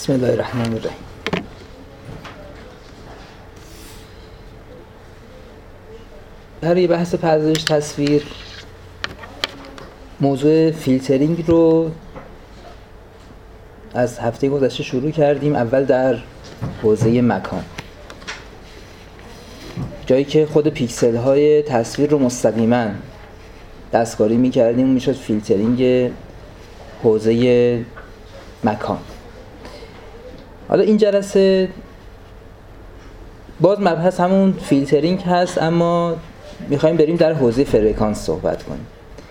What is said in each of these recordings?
بسم الله الرحمن الرحیم. برای بحث پردازش تصویر موضوع فیلترینگ رو از هفته گذشته شروع کردیم. اول در حوزه مکان، جایی که خود پیکسل های تصویر رو مستقیما دستکاری می‌کردیم، میشد فیلترینگ حوزه مکان. حالا این جلسه باز مبحث همون فیلترینگ هست، اما میخوایم بریم در حوزه فرکانس صحبت کنیم.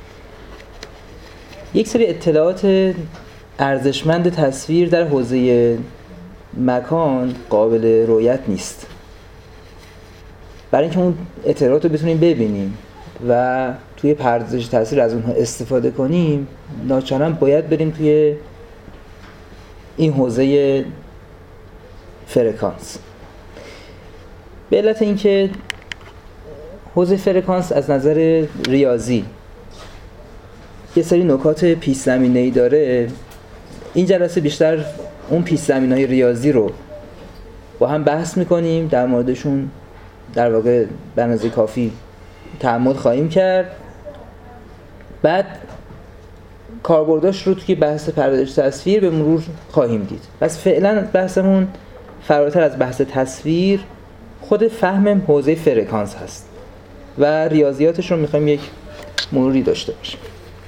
یک سری اطلاعات ارزشمند تصویر در حوزه مکان قابل رؤیت نیست. برای اینکه اون اطلاعات رو بتونیم ببینیم و توی پردازش تصویر از اونها استفاده کنیم، ناچارن باید بریم توی این حوزه فرکانس. به علت اینکه حوزه فرکانس از نظر ریاضی یه سری نکات پیش زمینه‌ای داره، این جلسه بیشتر اون پیش زمینه‌های ریاضی رو با هم بحث می‌کنیم، در موردشون در واقع به اندازه کافی تعامل خواهیم کرد. بعد کاربرداش رو توی بحث پردازش تصویر به مرور خواهیم دید. پس فعلا بحثمون فراتر از بحث تصویر خود فهم حوزه فرکانس هست و ریاضیاتش رو میخوایم یک مروری داشته باشیم.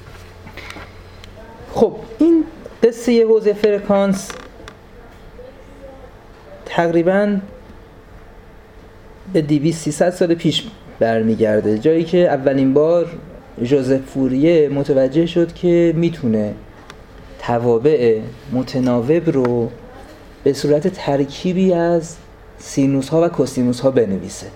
خب این قصه حوزه فرکانس تقریباً به 200-300 سال پیش برمیگرده، جایی که اولین بار ژوزف فوریه متوجه شد که میتونه توابع متناوب رو به صورت ترکیبی از سینوس ها و کوسینوس ها بنویسه.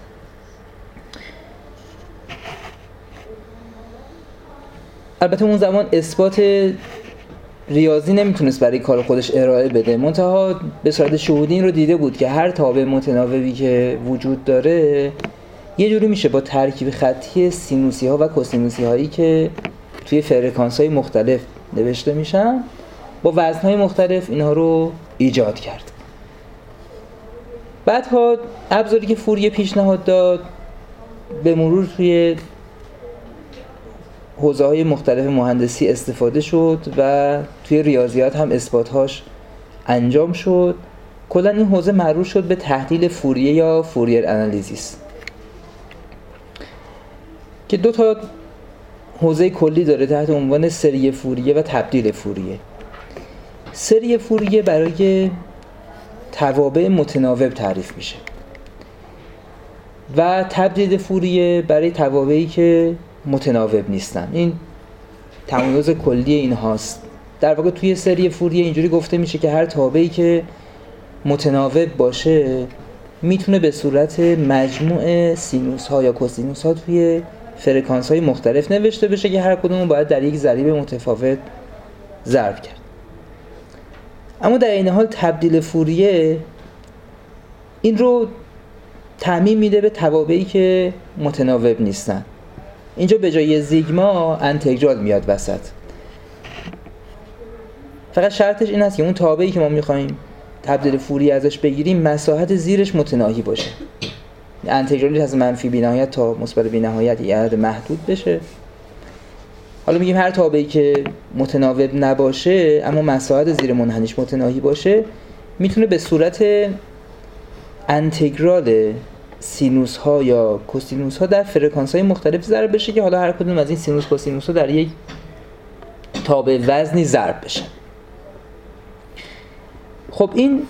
البته اون زمان اثبات ریاضی نمیتونست برای کار خودش ارائه بده، منتها به صورت شهودی این رو دیده بود که هر تابع متناوبی که وجود داره یه جوری میشه با ترکیب خطی سینوسی ها و کوسینوسی هایی که توی فرکانس های مختلف نوشته میشن با وزن های مختلف اینها رو ایجاد کرد. بعدها ابزاری که فوریه پیشنهاد داد به مرور توی حوزه‌های مختلف مهندسی استفاده شد و توی ریاضیات هم اثبات‌هاش انجام شد. کلاً این حوزه معروف شد به تحلیل فوریه یا فوریر انالیزیس که دو تا حوزه کلی داره تحت عنوان سری فوریه و تبدیل فوریه. سری فوریه برای توابع متناوب تعریف میشه و تبدیل فوریه برای توابعی که متناوب نیستن. این تمایز کلی این هاست. در واقع توی سری فوریه اینجوری گفته میشه که هر تابعی که متناوب باشه میتونه به صورت مجموع سینوس ها یا کوسینوس ها توی فرکانس های مختلف نوشته بشه که هر کدوم باید در یک ضریب متفاوت ضرب کرد. اما در این حال تبدیل فوریه این رو تعمیم میده به توابعی که متناوب نیستن. اینجا به جای زیگما انتگرال میاد وسط. فقط شرطش این هست که اون تابعی که ما میخوایم تبدیل فوریه ازش بگیریم مساحت زیرش متناهی باشه. انتگرالی از منفی بی‌نهایت تا مثبت بی‌نهایت یه عدد محدود بشه. حالا میگیم هر تابعی که متناوب نباشه اما مساحت زیر منحنیش متناهی باشه میتونه به صورت انتگرال سینوس ها یا کوسینوس ها در فرکانس های مختلف ضرب بشه که حالا هر کدوم از این سینوس کوسینوس ها در یک تابع وزنی ضرب بشه. خب این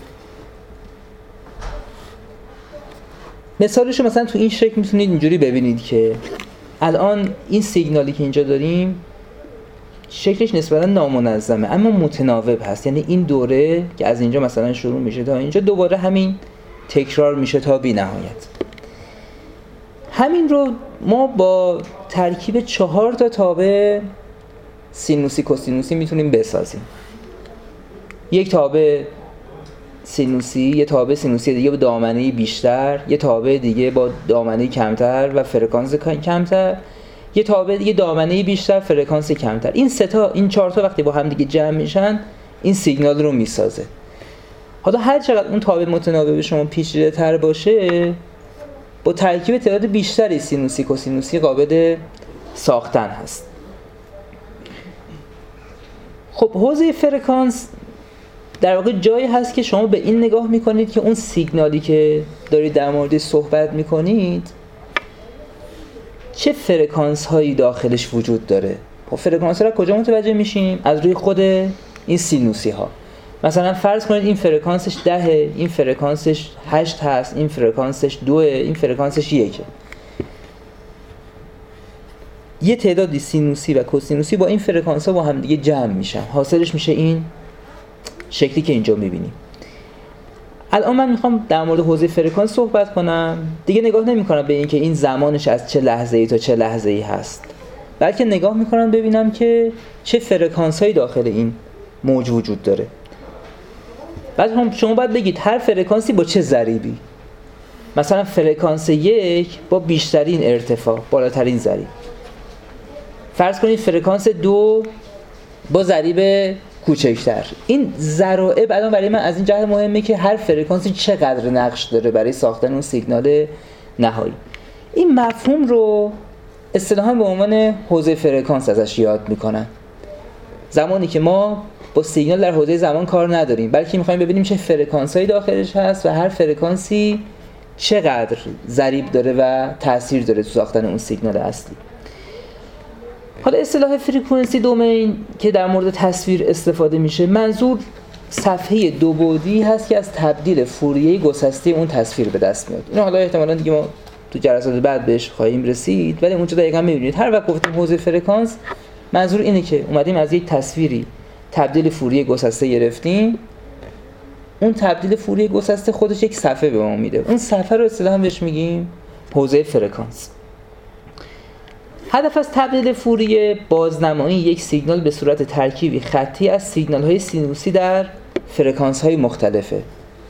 مثالش رو مثلا تو این شکل میتونید اینجوری ببینید که الان این سیگنالی که اینجا داریم شکلش نسبتا نامنظمه اما متناوب هست، یعنی این دوره که از اینجا مثلا شروع میشه تا اینجا دوباره همین تکرار میشه تا بی نهایت. همین رو ما با ترکیب 4 تا تابع سینوسی کوسینوسی میتونیم بسازیم. یک تابع سینوسی، یه تابع سینوسی دیگه با دامنه بیشتر، یه تابع دیگه با دامنه کمتر و فرکانس کمتر، یه تابع دیگه دامنه بیشتر فرکانس کمتر. این 4 تا وقتی با هم دیگه جمع میشن این سیگنال رو میسازه. حالا هر چقدر اون تابع متناوب شما پیچیده تر باشه، با ترکیب تعداد بیشتری سینوسی کوسینوسی قابل ساختن هست. خب حوزه فرکانس در واقع جایی هست که شما به این نگاه میکنید که اون سیگنالی که دارید در موردش صحبت میکنید چه فرکانس هایی داخلش وجود داره. خب فرکانس ها را کجا متوجه میشیم؟ از روی خود این سینوسی ها. مثلا فرض کنید این فرکانسش 10، این فرکانسش 8 هست، این فرکانسش 2، این فرکانسش 1. یه تعدادی سینوسی و کوسینوسی با این فرکانس ها با هم دیگه جمع میشن، حاصلش میشه این شکلی که اینجا میبینیم. الان من میخوام در مورد حوزه فرکانس صحبت کنم. دیگه نگاه نمیکنم به این که این زمانش از چه لحظه‌ای تا چه لحظه‌ای هست، بلکه نگاه میکنم ببینم که چه فرکانس هایی داخل این موج وجود داره. بعد شما باید بگید هر فرکانسی با چه ضریبی. مثلا فرکانس 1 با بیشترین ارتفاع، بالاترین ضریب. فرض کنید فرکانس 2 با ضریب کوچکتر. این ضرائب الان برای من از این جهت مهمه که هر فرکانسی چقدر نقش داره برای ساختن اون سیگنال نهایی. این مفهوم رو اصطلاحاً به عنوان حوزه فرکانس ازش یاد میکنن. زمانی که ما با سیگنال در حوزه زمان کار نداریم، بلکه میخوایم ببینیم چه فرکانسایی داخلش هست و هر فرکانسی چقدر ضریب داره و تأثیر داره تو ساختن اون سیگنال اصلی. حالا اصطلاح فرکانسی دومین که در مورد تصویر استفاده میشه، منظور صفحه دو بعدی هست که از تبدیل فوریه گسسته اون تصویر به دست میاد. اینو حالا احتمالاً دیگه ما تو جلسات بعد بهش خواهیم رسید، ولی اونجا دقیقاً میبینید هر وقت گفتیم حوزه فرکانس منظور اینه که اومدیم از یک تصویری تبدیل فوریه گسسته گرفتیم، اون تبدیل فوریه گسسته خودش یک صفحه به ما میده، اون صفحه رو اصطلاحاً بهش میگیم حوزه فرکانس. هدف از تبدیل فوریه بازنمایی یک سیگنال به صورت ترکیبی خطی از سیگنال‌های سینوسی در فرکانس‌های مختلفه.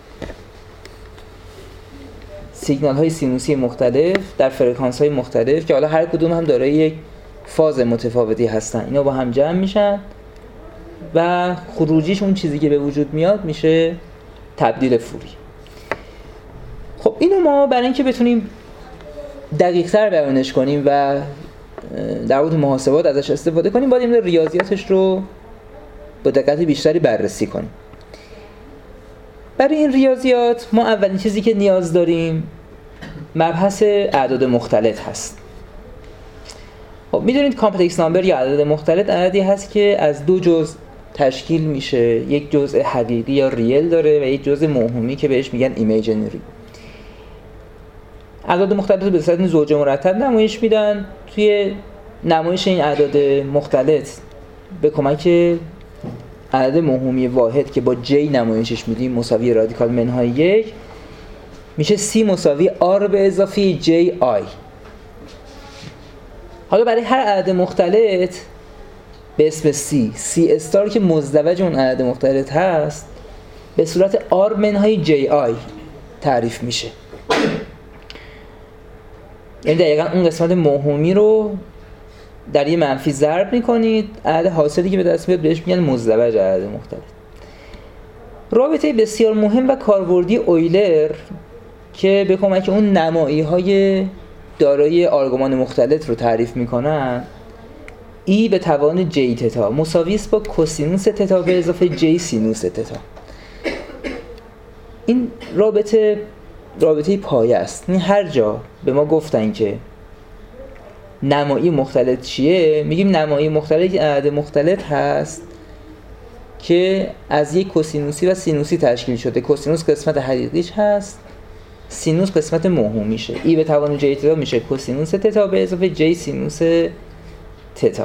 سیگنال‌های سینوسی مختلف در فرکانس‌های مختلف که حالا هر کدوم هم دارای یک فاز متفاوتی هستن، اینا با هم جمع میشن و خروجیش اون چیزی که به وجود میاد میشه تبدیل فوریه. خب اینو ما برای اینکه بتونیم دقیق‌تر بیانش کنیم و در مورد محاسبات ازش استفاده کنیم، باید این ریاضیاتش رو با دقت بیشتری بررسی کنیم. برای این ریاضیات ما اولین چیزی که نیاز داریم مبحث اعداد مختلط هست. خب میدونید کامپلکس نامبر یا اعداد مختلط عددی هست که از دو جزء تشکیل میشه، یک جزء حقیقی یا ریل داره و یک جزء موهومی که بهش میگن ایمیجینری. اعداد مختلط رو به صورت زوجه مرتب نمایش میدن. توی نمایش این اعداد مختلط به کمک عدد موهومی واحد که با J نمایشش میدیم مساوی رادیکال منهای 1 میشه C مساوی R به اضافه JI. حالا برای هر عدد مختلط به اسم C استار که مزدوج اون عدد مختلط هست به صورت R منهای JI تعریف میشه. یعنی دقیقاً اون قسمت موهومی رو در یه منفی ضرب میکنید، عدد حاصلی که به دست میاد بهش میگن مزدوج عدد مختلط. رابطه بسیار مهم و کاربردی اویلر که به کمک اون نمایی‌های دارای آرگومان مختلط رو تعریف میکنن، ای به توان جی تتا مساوی است با کوسینوس تتا به اضافه جی سینوس تتا. این رابطه پایه است. این هر جا به ما گفتن که نمایی مختلط چیه، میگیم نمایی مختلط عدد مختلط هست که از یک کوسینوسی و سینوسی تشکیل شده. کوسینوس قسمت حقیقیش هست، سینوس قسمت موهومیشه. ای به توان جی تتا میشه کوسینوس تتا به اضافه جی سینوس تتا.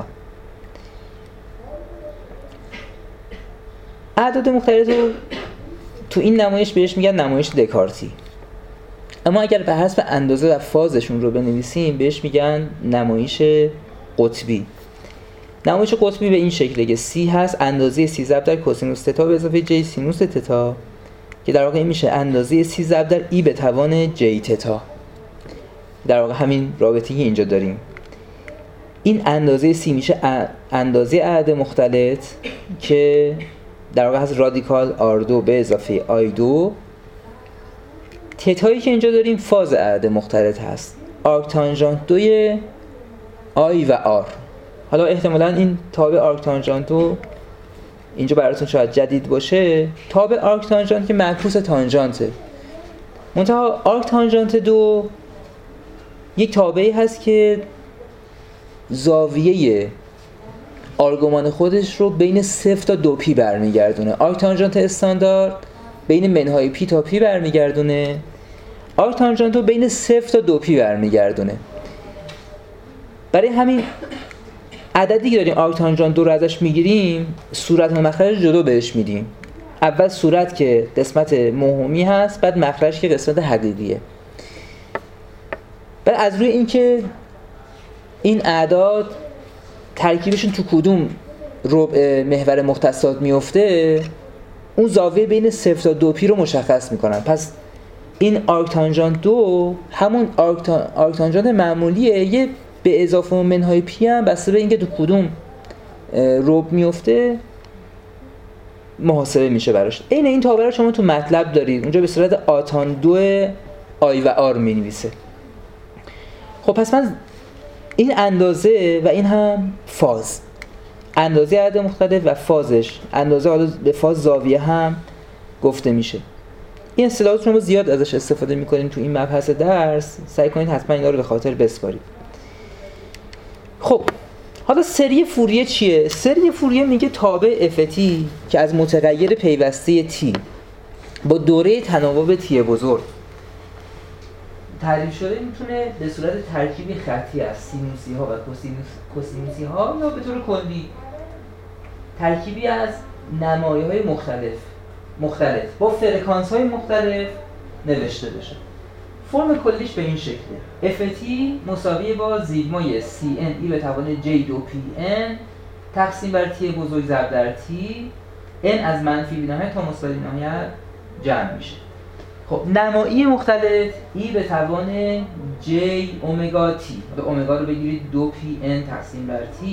اعداد مختلط رو تو این نمایش بهش میگن نمایش دکارتی. اما اگر به حسب اندازه و فازشون رو بنویسیم بهش میگن نمایش قطبی. نمایش قطبی به این شکله که C هست اندازه C ضرب در کوسینوس تتا به اضافه J سینوس تتا که در واقع این میشه اندازه C ضرب در E به توان J تتا. در واقع همین رابطه‌ای اینجا داریم. این اندازه C میشه اندازه عدد مختلط که در واقع هست رادیکال R2 به اضافه I2. تتایی که اینجا داریم فاز اعداد مختلط هست، آرک تانژانت 2 I و R. حالا احتمالاً این تابع آرک تانژانت 2 اینجا براتون شاید جدید باشه. تابع آرک تانژانت که معکوس تانژانته، منتها آرک تانژانت 2 یک تابعی هست که زاویه آرگومان خودش رو بین 0 تا 2 پی برمیگردونه. آرک تانژانت استاندارد بین منهای پی تا پی برمیگردونه، آرک تانژانت رو بین 0 تا 2 پی برمیگردونه. برای همین عددی که داریم آرک تانژانت 2 رو ازش میگیریم صورت و مخرج جلو بهش میدیم. اول صورت که قسمت موهومی هست، بعد مخرج که قسمت حقیقیه. بعد از روی اینکه این اعداد ترکیبشون تو کدوم ربع محور مختصات میفته، اون زاویه بین 0 تا 2 پی رو مشخص میکنن. پس این آرک تانژانت 2 همون آرک تانژانت معمولیه، یه به اضافه منهای پی هم بسته به اینکه تو کدوم ربع میفته محاسبه میشه براش. این تابع رو شما تو مطلب دارید، اونجا به صورت آتان 2 آی و آر مینویسه. خب پس من این اندازه و این هم فاز، اندازه عدد مختلف و فازش، اندازه حالا به فاز زاویه هم گفته میشه. این اصطلاحات رو ما زیاد ازش استفاده میکنیم تو این مبحث درس، سعی کنید حتما اینا رو به خاطر بسپارید. خب حالا سری فوریه چیه؟ سری فوریه میگه تابع افتی که از متغیر پیوسته تی با دوره تناوب تی بزرگ تعریف شده میتونه به صورت ترکیبی خطی از سینوسی ها و کوسینوسی ها یا به طور کلی ترکیبی از نمایه های مختلف با فرکانس های مختلف نوشته بشه. فرم کلیش به این شکله: ft مساوی با زیگمای cn ای به توان j2pn تقسیم بر t بزرگ ضرب در t n از منفی بی‌نهایت تا مثبت بی‌نهایت جمع میشه. خب نمایی مختلف ای به توان j اومگا t، به اومگا رو بگیرید 2pn تقسیم بر t،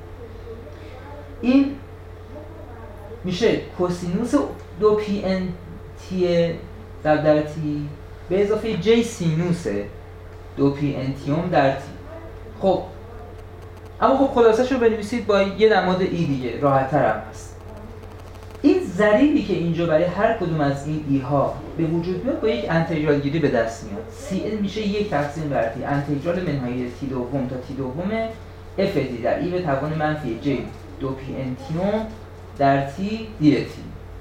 این میشه کوسینوس 2pn t ضرب در t به اضافه j سینوس 2pn تیوم در t. خب اما خب خلاصش رو بنویسید با یه نماد ای دیگه، راحت تر هم هست. این ضریبی که اینجا برای هر کدوم از این ای ها به وجود میاد با یک انتگرال گیری به دست میاد. cn میشه 1 تقسیم بر t انتگرال منهای t دوم تا t دوم ft در ای به توان منفی j 2pn تیوم در t dt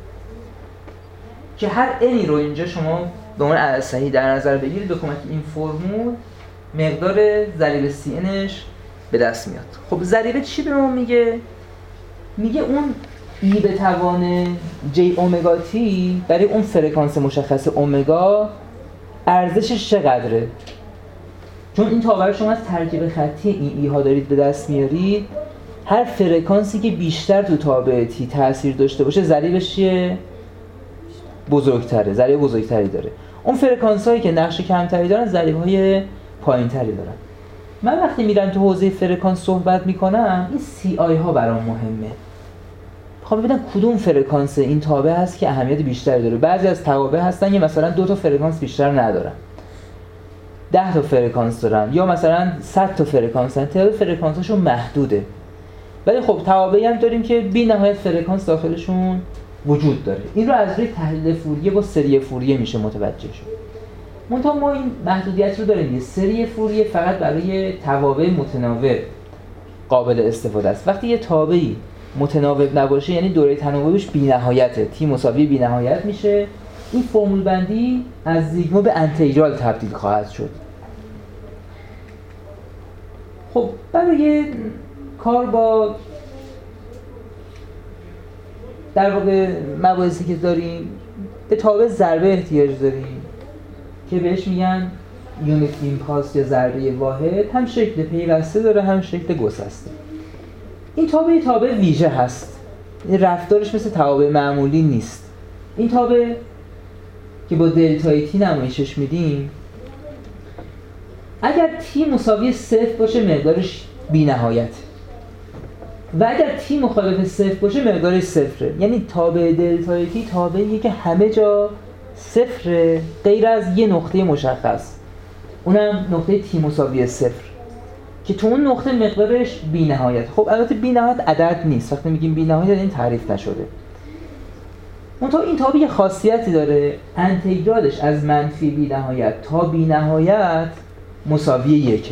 که هر nی رو اینجا شما به عنوان عدد صحیح در نظر بگیرید به کمک این فرمول مقدار ضریب cnش به دست میاد. خب ضریب چی به ما میگه؟ میگه اون ای به توان j اومگا t برای اون فرکانس مشخص اومگا ارزشش چقدره. چون این تابع شما از ترکیب خطی این ای ها دارید به دست میارید، هر فرکانسی که بیشتر تو تابع تی تاثیر داشته باشه ضریبش چیه؟ بزرگتره، ضریب بزرگتری داره. اون فرکانس هایی که نقش کمتری دارن ضریب های پایینتری دارن. من وقتی میرم تو حوزه فرکانس صحبت میکنم این سی آی ها برام مهمه. خب ببینم کدوم فرکانس این تابع هست که اهمیت بیشتری داره. بعضی از توابع هستن که مثلا 2 تا فرکانس بیشتر ندارن، 10 تا فرکانس دارن، یا مثلا 100 تا فرکانس دارن، تعداد فرکانساشون محدوده. ولی خب توابعی هم داریم که بی نهایت فرکانس داخلشون وجود داره. این رو از روی تحلیل فوریه با سری فوریه میشه متوجه شد. منتها ما این محدودیت رو داریم، یه سری فوریه فقط برای توابع متناوب قابل استفاده است. وقتی یه تابعی متناوب نباشه یعنی دوره تناوبش بی‌نهایته، تی مساوی بی‌نهایت میشه، این فرمول بندی از زیگما به انتگرال تبدیل خواهد شد. خب برای کار با در واقع مباحثی که داریم به تابع ضربه احتیاج داریم که بهش میگن یونیت ایمپالس یا ضربه واحد، هم شکل پیوسته داره هم شکل گسسته. این تابع ویژه هست، این رفتارش مثل توابع معمولی نیست. این تابع که با دلتای تی نمایشش میدیم، اگر تی مساوی 0 باشه مقدارش بی نهایت، و اگر تی مخالف صفر باشه مقدارش صفره. یعنی تابع دلتای تی تابعیه که همه جا صفره غیر از یه نقطه مشخص، اونم نقطه تی مساوی صفر که تو اون نقطه مقدارش بی نهایت. خب البته بی نهایت عدد نیست، وقتی میگیم بی نهایت این تعریف نشده. منتها این تابع یه خاصیتی داره، انتگرالش از منفی بی نهایت تا بی نهایت مساوی یکه.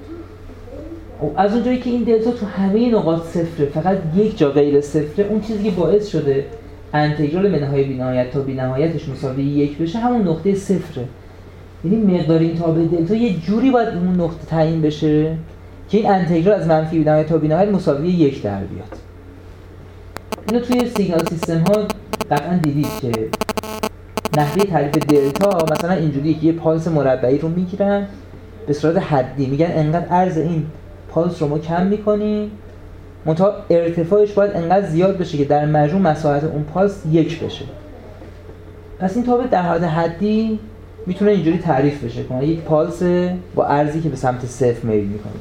از اونجایی که این دلتا تو همه نقاط صفره، فقط یک جا غیر صفره، اون چیزی که باعث شده انتگرال منهای بی نهایت تا بی نهایتش مساوی یک بشه همون نقطه صفره. یعنی مقدار این تابع دلتا یه جوری باید اون نقطه تعیین بشه که این انتگرال از منفی بی نهایت تا بی نهایت مساوی یک در بیاد. اینو توی سیگنال سیستم ها قطعا دیدید که نحوه تعریف دلتا مثلا اینجوریه که یه پالس مربعی رو میگیرن به صورت حدی، میگن انقدر عرض این پالس رو ما کم میکنیم، منتها ارتفاعش باید انقدر زیاد بشه که در مجموع مساحت اون پالس یک بشه. پس این تابع در حالت حدی میتونه اینجوری تعریف بشه که یک پالس با عرضی که به سمت صفر میل میکنه.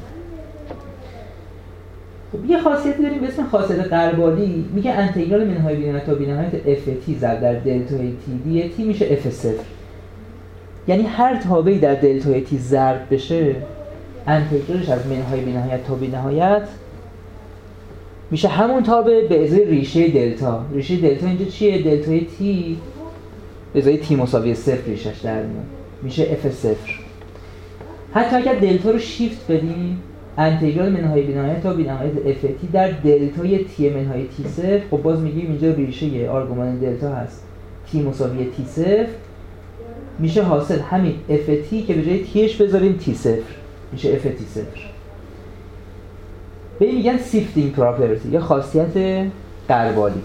خب یه خاصیتی داریم به اسم خاصیت قربالی، میگه انتگرال منهای بی نهایت تا بی نهایت اف تی ضرب در دلتای تی دی تی میشه اف صفر. یعنی هر تابعی در دلتای تی ضرب بشه انتگرالش از منهای بی نهایت تا بی نهایت میشه همون تابع به ازای ریشه دلتا. ریشه دلتا اینجا چیه؟ دلتای تی به ازای تی مساوی صفر ریشش در میاد، میشه اف صفر. حتی اگر دلتا رو شیفت بدیم انتگرال منهای بی نهایت تا بی نهایت اف تی در دلتای تی منهای تی صفر، خب باز میگیم اینجا ریشه آرگومان دلتا هست تی مساوی تی صفر، میشه حاصل همین اف تی که به جای تیش بذاریم تی صفر، میشه اف تی صفر. به این میگن سیفتینگ پراپرتی یا خاصیت قربالی.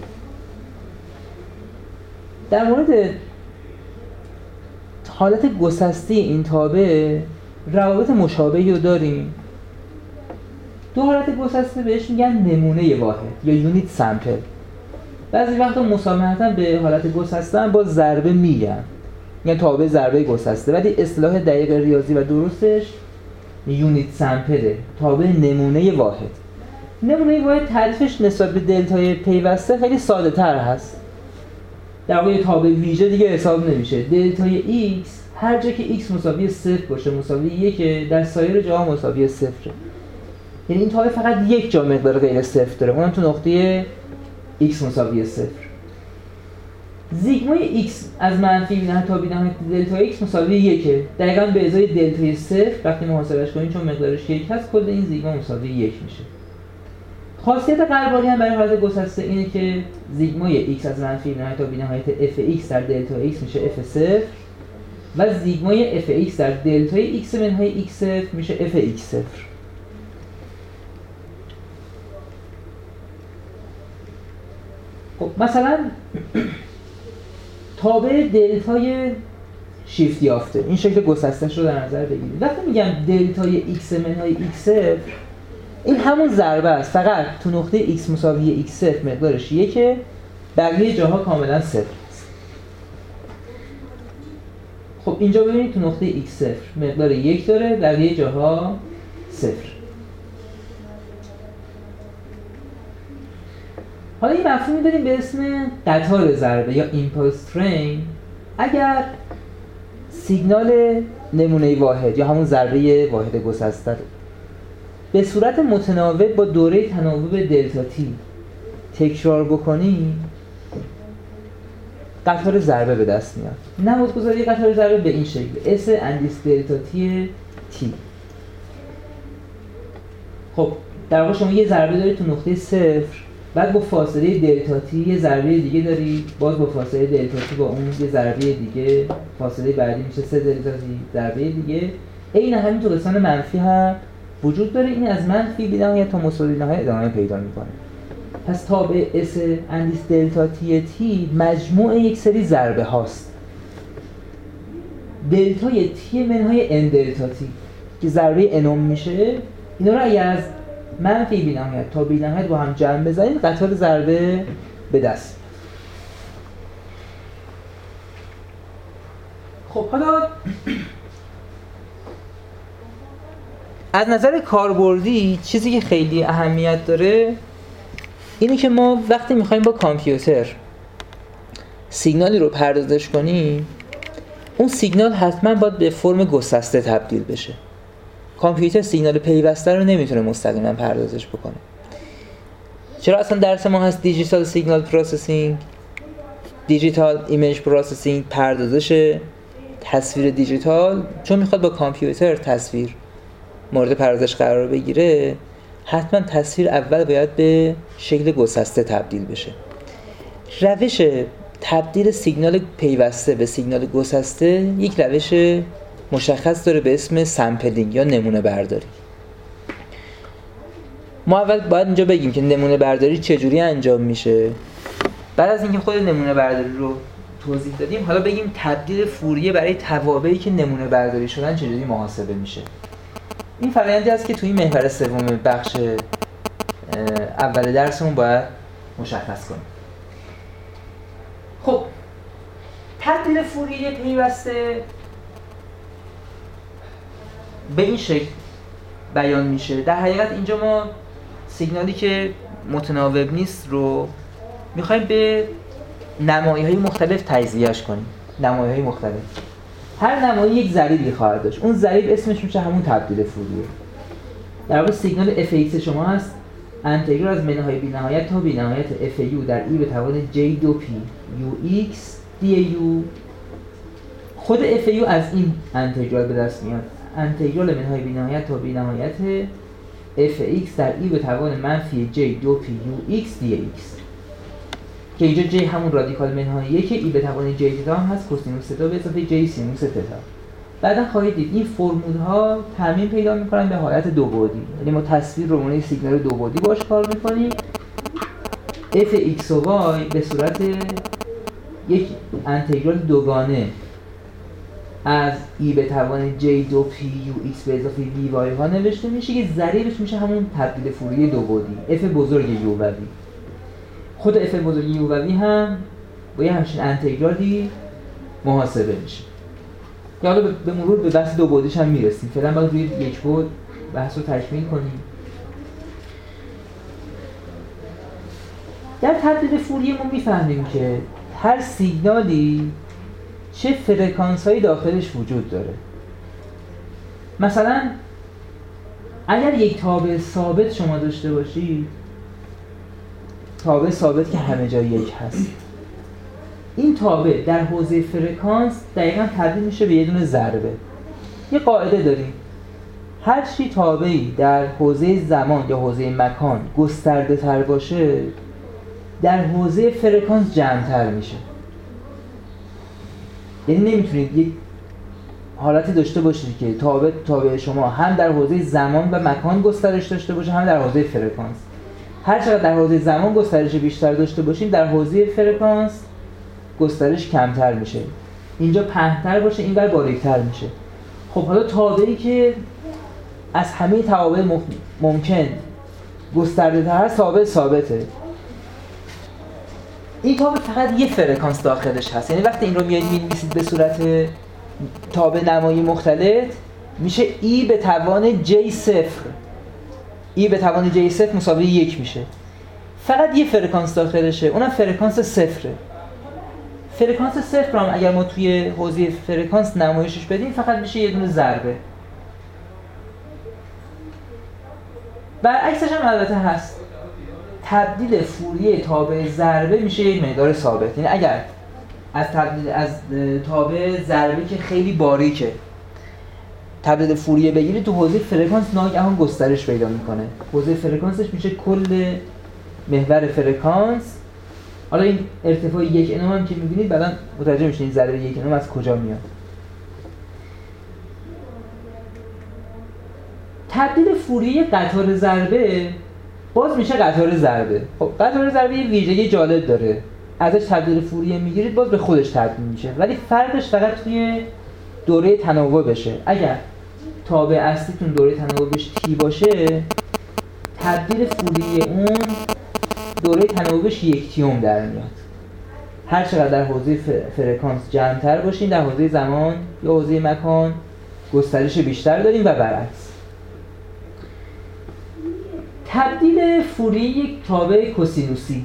در مورد حالت گسسته این تابع روابط مشابهی رو داریم. دو حالت گسسته بهش میگن نمونه واحد یا یونیت سامپل. بعضی وقتا مسامحتاً به حالت گسسته با ضربه میگن، یعنی تابع ضربه گسسته، ولی اصطلاح دقیق ریاضی و درستش یونیت سامپله، تابع نمونه واحد. نمونه واحد تعریفش نسبت به دلتای پیوسته خیلی ساده تر هست. در واقع تابع ویژه دیگه حساب نمیشه. دلتای x هر جا که x مساوی صفر باشه مساوی یک، در سایر جاها مساوی صفره. یعنی این تابع فقط یک جا مقدار غیر صفر داره، اونم تو نقطه x مساوی صفر. زیگمای x از منفی بی نهایت تا بی نهایت دلتا x مساوی یکه، دقیقاً به ازای دلتای صفر وقتی محاسبهش کنیم چون مقدارش یک هست کل این زیگما مساوی یک میشه. خاصیت قربالی هم برای حالت گسسته اینه که زیگمای x از منفی بی نهایت تا بی نهایت f(x) در دلتا x میشه f صفر و زیگمای f(x) در دلتای x منهای x صفر میشه f(x) صفر. خب مثلا تابع دلتای شیفت یافته این شکل گسسته‌اش رو در نظر بگیرید. وقتی میگم دلتای x منهای x صفر این همون ضربه است، فقط تو نقطه x مساوی x صفر مقدارش یکه، بقیه جاها کاملا صفر است. خب اینجا ببینید تو نقطه x صفر مقدار یک داره، بقیه جاها صفر. حالا یه مفهومی داریم به اسم قطار ضربه یا ایمپالس ترین. اگر سیگنال نمونه واحد یا همون ضربه واحد گسسته رو به صورت متناوب با دوره تناوب دلتا تی تکرار بکنیم قطار ضربه به دست میاد. نمودگذاری قطار ضربه به این شکل S اندیس دلتا تی تی. خب در واقع شما یه ضربه دارید تو نقطه صفر، بعد با فاصله دلتا تی یه ضربه دیگه دارید، باز با فاصله دلتا تی با اون یه ضربه دیگه، فاصله بعدی میشه 3 دلتا تی ضربه دیگه. عین همین تو قسمت منفی هم وجود داره. این از منفی بی نهایت تا مساوی نهایت ادامه پیدا میکنه. پس تابع S اندیس دلتا تی تی مجموع یک سری ضربه هاست. دلتای تی منهای n دلتا تی که ضربه انوم میشه، اینا رو اگه از منفی بی نهایت تا بی نهایت با هم جمع بزنید قطار ضربه به دست. خب حالا از نظر کاربردی چیزی که خیلی اهمیت داره اینه که ما وقتی میخوایم با کامپیوتر سیگنالی رو پردازش کنیم، اون سیگنال حتما باید به فرم گسسته تبدیل بشه. کامپیوتر سیگنال پیوسته رو نمیتونه مستقیما پردازش بکنه. چرا اصلا درس ما هست دیجیتال سیگنال پروسسینگ، دیجیتال ایمیج پروسسینگ، پردازش تصویر دیجیتال؟ چون میخواد با کامپیوتر تصویر مورد پردازش قرار بگیره، حتما تصویر اول باید به شکل گسسته تبدیل بشه. روش تبدیل سیگنال پیوسته به سیگنال گسسته یک روش مشخص داره به اسم سامپلینگ یا نمونه برداری. ما اول باید اینجا بگیم که نمونه برداری چجوری انجام میشه. بعد از اینکه خود نمونه برداری رو توضیح دادیم، حالا بگیم تبدیل فوریه برای توابعی که نمونه برداری شدن چجوری محاسبه میشه. این فرآیندی است که توی محور سوم بخش اول درسمون باید مشخص کنیم. خب تبدیل فوریه پیوسته به این شکل بیان میشه. در حقیقت اینجا ما سیگنالی که متناوب نیست رو میخوایم به نمایی‌های مختلف تجزیه‌اش کنیم. نمایی‌های مختلف، هر نمایی یک ضریبی خواهد داشت. اون ضریب اسمش میشه همون تبدیل فوریه. در واقع سیگنال f(x) شما هست انتگرال از منهای بی‌نهایت تا بی‌نهایت f(u) در e به توان j2p ux du. خود f(u) از این انتگرال به دست میاد. انتگرال منهای بی‌نهایت تا بی‌نهایت f(x) در e به توان منفی j2p ux dx که اینجا j همون رادیکال منهاییه که e به توان j تتا هم هست کوسینوس تتا به اضافه j سینوس تتا. بعدا خواهید دید این فرمول ها تعمیم پیدا میکنن به حالت دو بعدی، یعنی ما تصویر رو مونده سیگنال دو بعدی باش کار میکنیم. f(x) و y به صورت یک انتگرال دوگانه از e به توان j2p ux به اضافه dy ها نوشته میشه که ضریبش میشه همون تبدیل فوریه دو بعدی f بزرگ u و v. خود f بزرگ u و v هم با یه همچین انتگرالی محاسبه میشه که حالا به مرور به بحث دو بعدیش هم میرسیم. فعلا باید روی یک بعد بحث رو تکمیل کنیم. در تبدیل فوریه ما میفهمیم که هر سیگنالی چه فرکانس هایی داخلش وجود داره. مثلا اگر یک تابع ثابت شما داشته باشید، تابع ثابت که همه جای یک هست، این تابع در حوزه فرکانس دقیقاً تبدیل میشه به یه دونه ضربه. یه قاعده داریم، هر چی تابعی در حوزه زمان یا حوزه مکان گسترده تر باشه، در حوزه فرکانس جمع تر میشه. یعنی نمیتونید یک حالتی داشته باشید که تابع شما هم در حوزه زمان و مکان گسترش داشته باشه، هم در حوزه فرکانس. هر چقدر در حوزه زمان گسترش بیشتر داشته باشین، در حوزه فرکانس گسترش کمتر میشه. اینجا پهن‌تر باشه، اینور باریک‌تر میشه. خب حالا تابعی که از همه توابع ممکن گسترده‌تر هست، تابع ثابته. این تابع فقط یه فرکانس داخلش هست. یعنی وقتی این رو می‌نویسید به صورت تابع نمایی مختلط، میشه e به توان j0. e به توان j0 مساوی 1 میشه. فقط یه فرکانس داخلشه، اونم فرکانس صفره. فرکانس صفر رو هم اگر ما توی حوزه فرکانس نمایشش بدیم، فقط میشه یه دونه ضربه. برعکسش هم البته هست. تبدیل فوریه تابع ضربه میشه یک مقدار ثابت. یعنی اگر از تابع ضربه که خیلی باریکه تبدیل فوریه بگیرید، تو حوزه فرکانس ناگهان گسترش پیدا میکنه. حوزه فرکانسش میشه کل محور فرکانس. حالا این ارتفاع 1 انوم هم که میبینید بعدا متوجه میشین این ضربه 1 انوم از کجا میاد. تبدیل فوریه قطار ضربه باز میشه قطار ضربه. خب قطار ضربه یه ویژگی جالب داره، ازش تبدیل فوریه میگیرید باز به خودش تبدیل میشه، ولی فرقش فقط توی دوره تناوب بشه. اگر تابع اصلیتون دوره تناوبش تی باشه، تبدیل فوریه اون دوره تناوبش 1 تیوم در میاد. هر چقدر در حوزه فرکانس جمع‌تر باشین، در حوزه زمان یا حوزه مکان گسترش بیشتر داریم و برعکس. تبدیل فوریه یک تابع کوسینوسی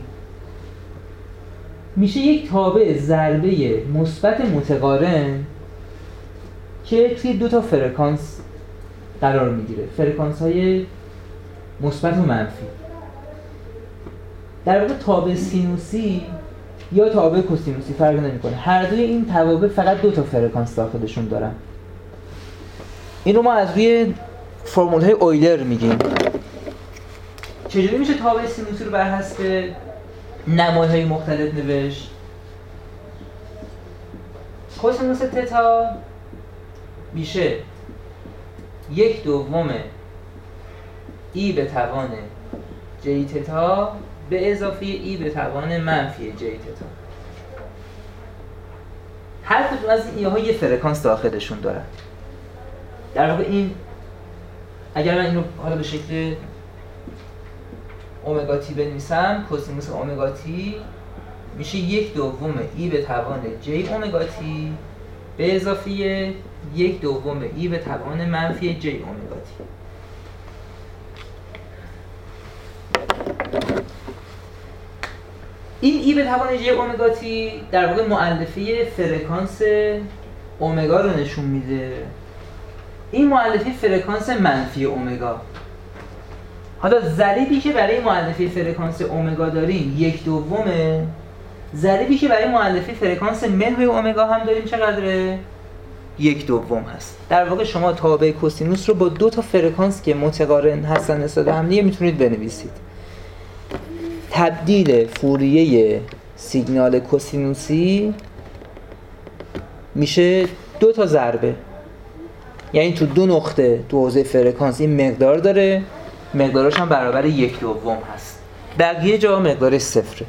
میشه یک تابع ضربه مثبت متقارن که توی دو تا فرکانس قرار میگیره، فرکانس های مثبت و منفی. در واقع تابع سینوسی یا تابع کوسینوسی فرق نمیکنه، هر دوی این توابع فقط دو تا فرکانس داخلشون دارن. این رو ما از روی فرمول های اویلر میگیم. چجوری میشه تابع سینوسی رو بر حسب نمادهای مختلف نوشت؟ کوسینوس تتا میشه 1/2 ای به توان جی تتا به اضافه ای به توان منفی جی تتا. هر کدوم از این ها یه فرکانس داخلشون دارن. در واقع این اگر من اینو حالا به شکل اومگا تی بنویسم، کوسینوس اومگا تی میشه 1/2 ای به توان جی اومگا تی به اضافه 1/2 ای به توان منفی جی اومگا تی. این ای به توان جی اومگا تی در واقع مؤلفه فرکانس اومگا رو نشون میده. این مؤلفه فرکانس منفی اومگا. حالا ضریبی که برای مؤلفه فرکانس اومگا داریم 1/2، ضریبی که برای مؤلفه فرکانس منهای اومگا هم داریم چقدره؟ 1/2 هست. در واقع شما تابع کوسینوس رو با دو تا فرکانس که متقارن هستن نسبت به هم دیگه میتونید بنویسید. تبدیل فوریه سیگنال کوسینوسی میشه دو تا ضربه، یعنی تو دو نقطه تو حوزه فرکانس این مقدار داره، مقدارش هم برابر 1/2 هست، بقیه جا مقدارش صفره.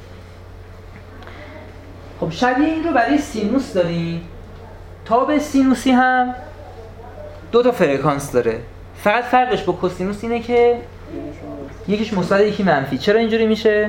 خب شبیه این رو برای سینوس داریم. تابع سینوسی هم دو تا فرکانس داره، فقط فرقش با کوسینوس اینه که یکیش مثبت یکی منفی. چرا اینجوری میشه؟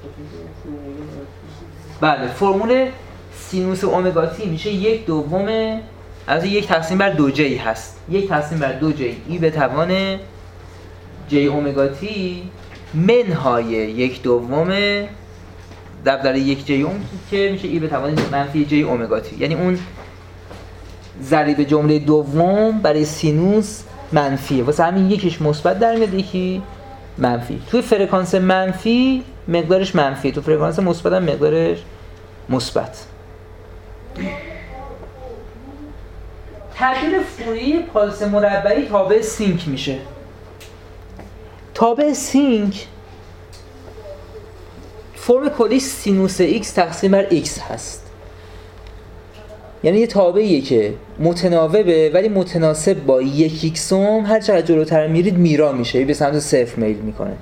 بله، فرمول سینوس اومگا تی میشه 1/2 از 1/2 هست، 1/2 ای به توان جی اومگا تی منهای 1/2 در 1 جی اوم که میشه ای به توان منفی جی اومگا تی. یعنی اون ضریب جمله دوم برای سینوس منفیه، واسه همین یکیش مثبت در میاد یکی منفی. توی فرکانس منفی مقدارش منفیه، تو فرکانس مثبت هم مقدارش مثبت. تغییر فوریه پالس مربعی تابع سینک میشه. تابع سینک فرم کلی سینوس x تقسیم بر x هست، یعنی یه تابعیه که متناوبه ولی متناسب با 1x هر چقدر جلوتر میرید میرا میشه، به سمت صفر میل میکنه.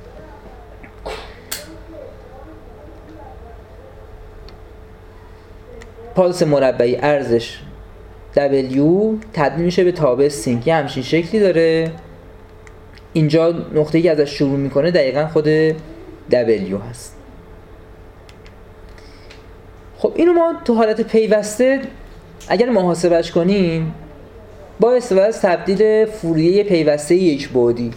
پالس مربعی ارزش W تبدیل میشه به تابع سینک، یه همچین شکلی داره. اینجا نقطه‌ای که ازش شروع میکنه دقیقاً خود W هست. خب اینو ما تو حالت پیوسته اگر محاسبهش کنیم با استفاده از تبدیل فوریه پیوسته یک بعدی،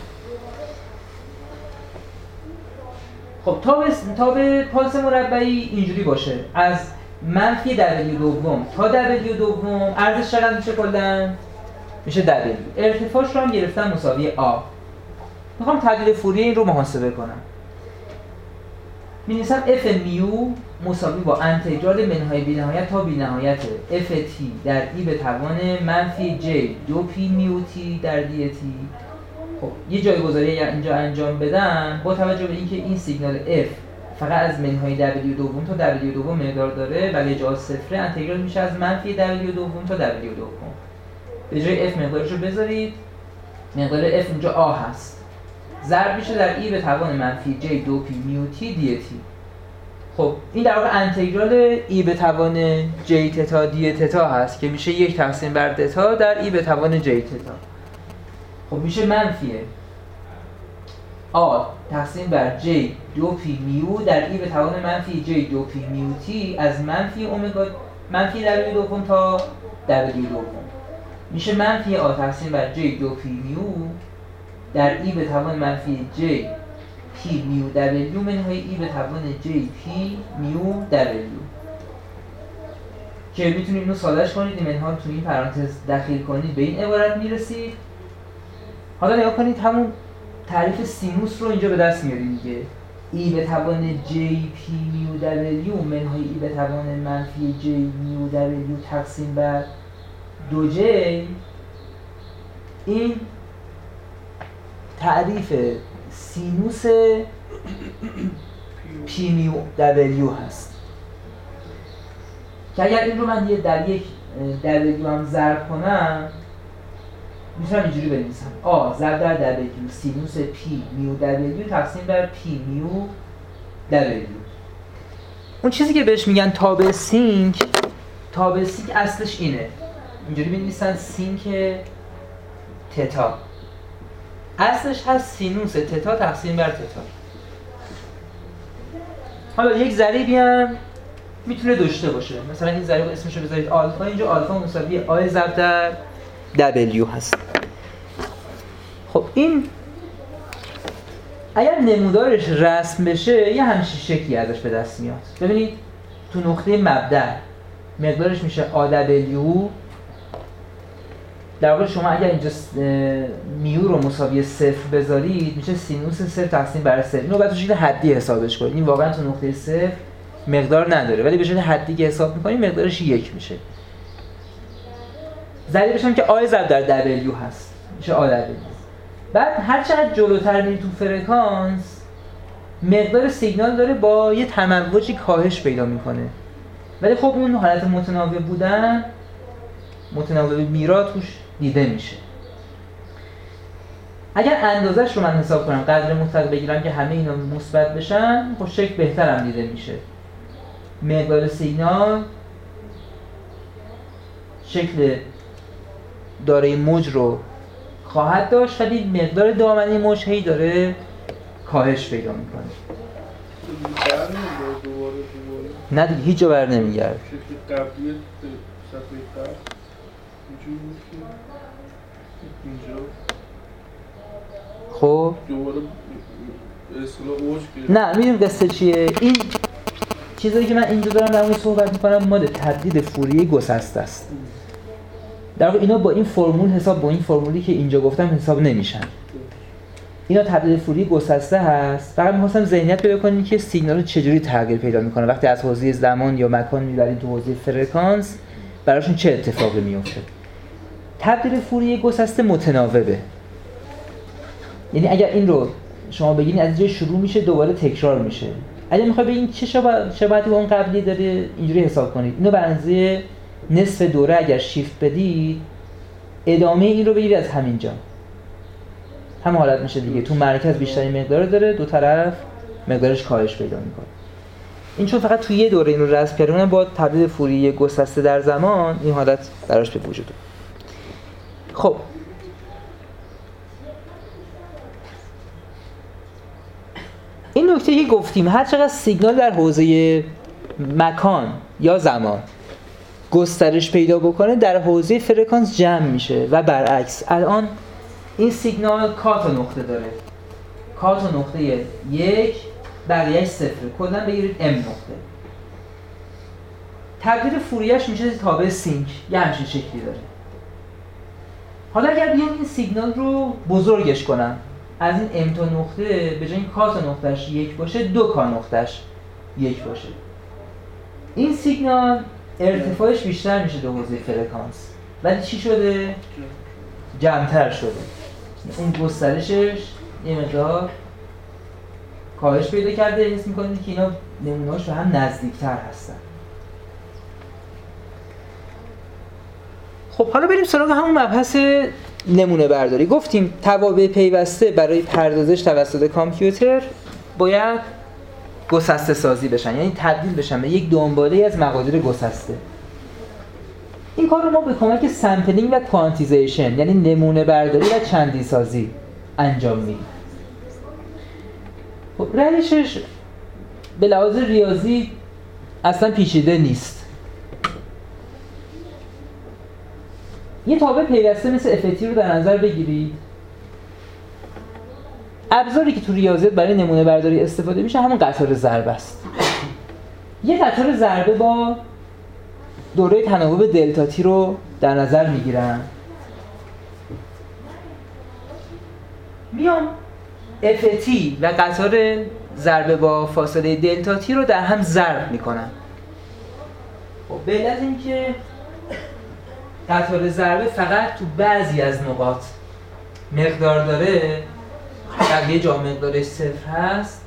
خب تابع پالس مربعی اینجوری باشه، از منفی W دوم تا W دوم ارزش چقدر میشه کلاً؟ میشه W. ارتفاعش رو هم گرفتم مساوی A. میخوام تبدیل فوریه این رو محاسبه کنم. می‌نویسم f میو مساوی با انتگرال منهای بی‌نهایت تا بی‌نهایت f t در e به توان منفی j 2p میو t در d t. خب یه جایگذاری اگر اینجا انجام بدم با توجه به اینکه این سیگنال f فقط از منهای w دوم تا w دوم مقدار داره ولی جا صفره، انتگرال میشه از منفی w دوم تا w دوم. به جای f مقدارش رو بذارید، مقدار f اونجا a هست، ضرب میشه در e به توان منفی j 2p میو t d t. خب این در واقع انتگرال e به توان j تتا d تتا هست که میشه 1 تقسیم بر تتا در e به توان j تتا. خب میشه منفی a تقسیم بر j 2p میو در e به توان منفی j 2p میو t از منفی اومگا منفی w دوم تا w دوم. میشه منفی a تقسیم بر j 2p میو در e به توان منفی j پی میو دبلیو منهای ای به توان جی پی میو دبلیو که میتونید اینو سادهش کنید، این منها تو این پرانتز دخیل کنید، به این عبارت میرسید. حالا نگاه کنید همون تعریف سینوس رو اینجا به دست میاریم دیگه. ای به توان جی پی میو دبلیو منهای ای به توان منفی جی میو دبلیو تقسیم بر 2J. این تعریف سینوس پی میو دبلیو هست که اگر این رو من در یک دبلیو هم ضرب کنم میتونم اینجوری بنویسم آ ضرب در دبلیو سینوس پی میو دبلیو تقسیم بر پی میو دبلیو. اون چیزی که بهش میگن تابع سینک اصلش اینه، اینجوری بنویسن سینک تتا، اصلش هست سینوس تتا تقسیم بر تتا. حالا یک ضریبی هم میتونه داشته باشه، مثلا این ضریب اسمش رو بذارید آلفا، اینجا آلفا مساوی آی ضرب در دبلیو هست. خب این اگر نمودارش رسم بشه یه همچین شکلی ازش به دست میاد. ببینید تو نقطه مبدأ مقدارش میشه AW. در واقع شما اگر اینجا میو رو مساوی 0 بذارید میشه سینوس 0 تقسیم بر 0. اینو باید تو شکل حدی حسابش کنید. این واقعا تو نقطه 0 مقدار نداره، ولی به شکل حدی که حساب می‌کنیم مقدارش 1 میشه. ضریبش هم که آی ضرب در دبلیو هست میشه AW. بعد هر چقدر جلوتر میری تو فرکانس مقدار سیگنال داره با یه تموجی کاهش پیدا میکنه، ولی خب اون حالت متناوب بودن، متناوب میرا توش دیده میشه. اگر اندازش رو من حساب کنم قدر مطلق بگیرم که همه اینا مثبت بشن خب شکل بهتر هم دیده میشه. مقدار سیگنال شکل دارای موج رو خواهد داشت، ولی مقدار دامنه موج هی داره کاهش پیدا میکنه. نه دیگه هیچ جا بر نمیگرد. شکل قبلی صفحه قبل اینجور بود که اینجا خب دوباره اصطلاح اوج گرفت. نه میدونم قصه چیه. این چیزایی که من اینجا دارم در مورد صحبت میکنم مال تبدیل فوریه گسسته است. در واقع اینا با این فرمول حساب، با این فرمولی که اینجا گفتم حساب نمیشن. اینا تبدیل فوریه گسسته هست. فقط می‌خواستم ذهنیت پیدا کنید که سیگنال چجوری تغییر پیدا میکنه وقتی از حوزه زمان یا مکان میبرید تو حوزه فرکانس، براشون چه اتفاقی میفته. تبدیل فوریه گسسته متناوبه. یعنی اگر این رو شما بگید از جای شروع میشه دوباره تکرار میشه. اگه میخوای ببین چه شباهتی با اون قبلی داره اینجوری حساب کنید. اینو به اندازه نصف دوره اگر شیفت بدید ادامه این رو بگیرید از همینجا. هم حالت میشه دیگه. تو مرکز بیشترین مقدار داره، دو طرف مقدارش کاهش پیدا میکنه. این چون فقط تو یه دوره اینو رسم کردن با تبدیل فوریه گسسته در زمان این حالت براش به وجود اومد. خب این نکته که گفتیم هر چقدر سیگنال در حوزه مکان یا زمان گسترش پیدا بکنه در حوزه فرکانس جمع میشه و برعکس. الان این سیگنال کا تا نقطه داره، کا تا نقطه 1 بقیه‌اش 0، کلاً بگیرید m نقطه. تبدیل فوریه‌اش میشه تابع سینک، یه همچین شکلی داره. حالا اگر بیام این سیگنال رو بزرگش کنم، از این m تا نقطه به جای این کا تا نقطه‌اش 1 باشه 2 کا نقطه‌اش 1 باشه، این سیگنال ارتفاعش بیشتر میشه دو حوزه فرکانس، ولی چی شده؟ جمع‌تر شده. اون گسترشش یه مقدار کاهش پیدا کرده. حس می‌کنید که اینا نمونه‌هاش به هم نزدیک‌تر هستن. خب حالا بریم سراغ همون مبحث نمونه برداری. گفتیم توابع پیوسته برای پردازش توسط کامپیوتر باید گسسته سازی بشن، یعنی تبدیل بشن به یک دنباله از مقادیر گسسته. این کار رو ما به کمک سمپلینگ و کوانتیزیشن یعنی نمونه برداری و چندی سازی انجام میدیم. خب روشش به لحاظ ریاضی اصلا پیچیده نیست. یه تابع پیوسته مثل FT رو در نظر بگیرید. ابزاری که تو ریاضیات برای نمونه برداری استفاده میشه همون قطار ضربه است. یه قطار ضربه با دوره تناوب دلتا تی رو در نظر میگیرم. میام اف تی و قطار ضربه با فاصله دلتا تی رو در هم ضرب میکنم. خب به علت اینکه قطار ضربه فقط تو بعضی از نقاط مقدار داره، بقیه جا مقدارش صفر هست،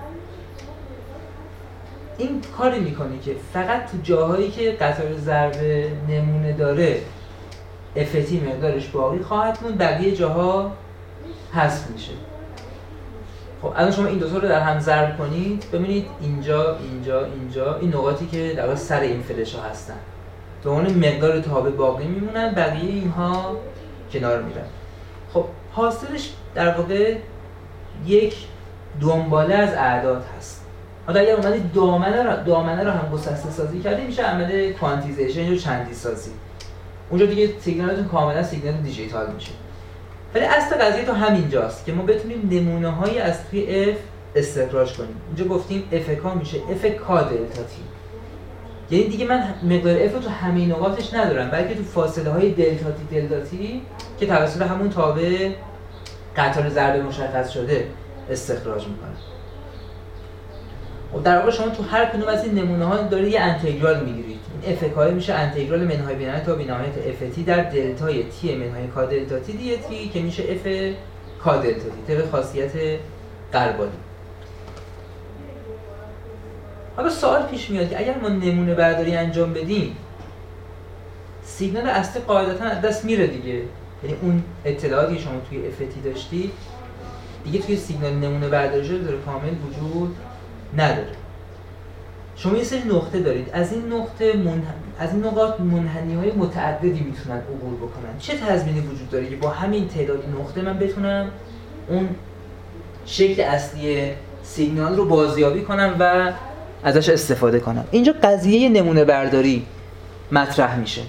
این کاری میکنه که فقط تو جاهایی که قطار ضربه نمونه داره اف تی مقدارش باقی خواهد موند، بقیه جاها حذف میشه. خب الان شما این دو تا رو در هم ضرب کنید، ببینید اینجا این نقاطی که در واقع سر این فلش ها هستن به عنوان مقدار تابع باقی میمونن، بقیه اینها کنار میرن. خب حاصلش در واقع یک دنباله از اعداد هست. حالا اگر اومدید دامنه رو هم گسسته سازی کردیم میشه عمل کوانتیزیشن یا چندی سازی. اونجا دیگه سیگنالتون کاملا سیگنال دیجیتال میشه. ولی اصل قضیه تو همینجاست که ما بتونیم نمونه‌هایی از توی F استخراج کنیم. اینجا گفتیم FK میشه FK دلتا تی. یعنی دیگه من مقدار F رو تو همه نقاطش ندارم، بلکه تو فاصله های دلتا تی که توسط همون تابع قطار ضربه مشخص شده استخراج میکنم. و در واقع شما تو هر کدوم از این نمونه‌ها دارید یه انتگرال میگیرید. این FK میشه انتگرال منهای بینهایت تا بینهایت FT در دلتای T منهای K دلتا T دی T که میشه F K دلتا T طبق خاصیت قربانی. حالا سوال پیش میاد که اگر ما نمونه برداری انجام بدیم سیگنال اصلی قاعدتاً از دست میره دیگه. یعنی اون اطلاعاتی که شما توی FT داشتید دیگه توی سیگنال نمونه برداری شده داره کامل وجود نداره. شما یه سری نقطه دارید، از این نقاط منحنی‌های متعددی میتونن عبور بکنن. چه تضمینی وجود داره که با همین تعداد نقطه من بتونم اون شکل اصلی سیگنال رو بازیابی کنم و ازش استفاده کنم؟ اینجا قضیه نمونه برداری مطرح میشه.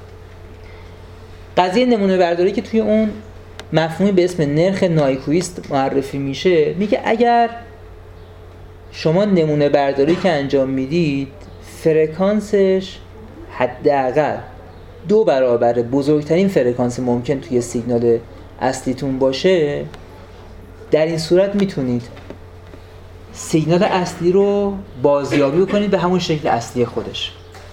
قضیه نمونه برداری که توی اون مفهومی به اسم نرخ نایکویست معرفی میشه، میگه اگر شما نمونه برداری که انجام میدید فرکانسش حداقل 2 برابر بزرگترین فرکانس ممکن توی سیگنال اصلیتون باشه، در این صورت میتونید سیگنال اصلی رو بازیابی کنید به همون شکل اصلی خودش.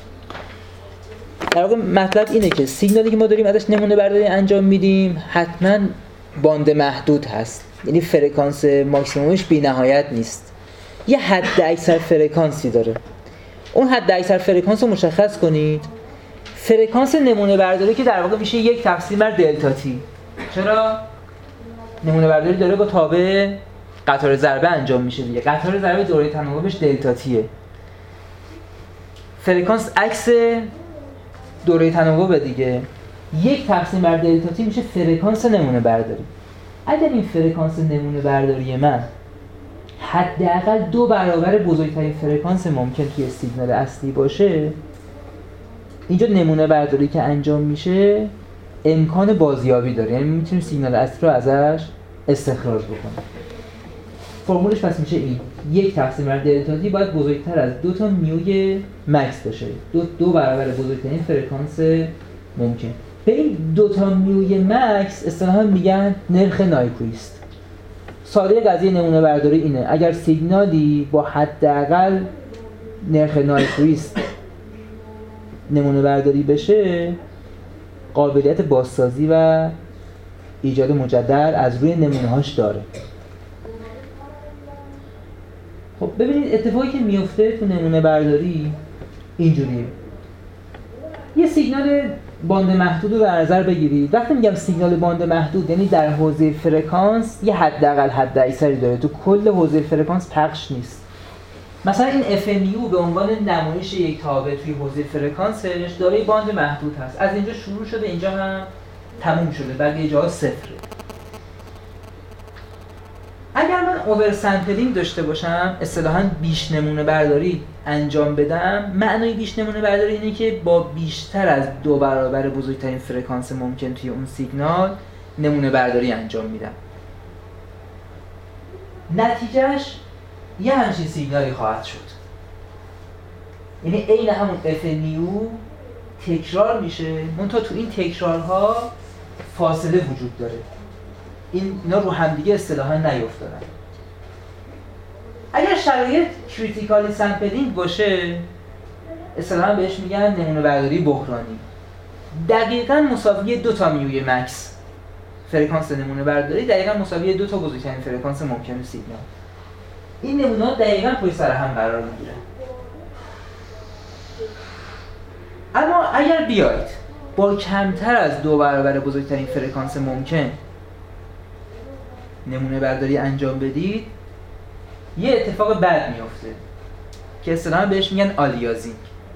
در واقع مطلب اینه که سیگنالی که ما داریم ازش نمونه برداری انجام میدیم حتما باند محدود هست، یعنی فرکانس ماکسیمومش بی‌نهایت نیست، یه حد اکثر فرکانسی داره. اون حد اکثر فرکانس رو مشخص کنید. فرکانس نمونه برداری که در واقع میشه 1 تقسیم بر دلتا تی. چرا؟ نمونه برداری داره با تابع قطار ضربه انجام میشه دیگه. قطار ضربه دوره تناوبش دلتا تیه. فرکانس عکس دوره تناوب دیگه. 1 تقسیم بر دلتا تی میشه فرکانس نمونه برداری. اگر این فرکانس نمونه برداری من حداقل 2 برابر بزرگترین فرکانس ممکن توی سیگنال اصلی باشه، اینجا نمونه برداری که انجام میشه امکان بازیابی داره، یعنی میتونیم سیگنال اصلی رو ازش استخراج بکنیم. فرمولش پس میشه این: 1 تقسیم بر دلتا تی باید بزرگتر از 2 تا میوی مکس باشه، 2 برابر بزرگترین فرکانس ممکن. به این 2 تا میوی مکس اصطلاحاً میگن نرخ نایکویست. ساده قضیه نمونه برداری اینه: اگر سیگنالی با حداقل نرخ نایکویست نمونه برداری بشه، قابلیت بازسازی و ایجاد مجدد از روی نمونه‌هاش داره. خب ببینید اتفاقی که میفته تو نمونه برداری اینجوریه. یه سیگنال باند محدود رو در نظر بگیرید. وقتی میگم سیگنال باند محدود یعنی در حوزه فرکانس یه حداقل حد اکثری داره، تو کل حوزه فرکانس پخش نیست. مثلا این FMU به عنوان نمایش یک تابع توی حوزه فرکانسش داره باند محدود هست. از اینجا شروع شده اینجا هم تموم شده، بقیه جاها صفره. اگر من اوور سامپلینگ داشته باشم، اصطلاحاً بیش نمونه برداری انجام بدم، معنای بیش نمونه برداری اینه که با بیشتر از 2 برابر بزرگترین فرکانس ممکن توی اون سیگنال نمونه برداری انجام میدم. نتیجهش یه همچین سیگنالی خواهد شد. یعنی عین همون اف نیو تکرار میشه، منتها تو این تکرارها فاصله وجود داره. اینا رو همدیگه اصطلاحاً نیفتادن. اگر شرایط کریتیکالی سمپلینگ باشه، اصطلاحاً بهش میگن نمونه برداری بحرانی. دقیقاً مساوی 2 تا میوی مکس فرکانس نمونه برداری دقیقاً مساوی 2 تا بزرگترین فرکانس ممکن سیگنال. این نمونه‌ها دقیقاً پشت سر هم قرار میگیرن. اما اگر بیاید با کمتر از 2 برابر بزرگترین فرکانس ممکن نمونه برداری انجام بدید، یه اتفاق بد میفته که اصطلاحاً بهش میگن آلیازینگ.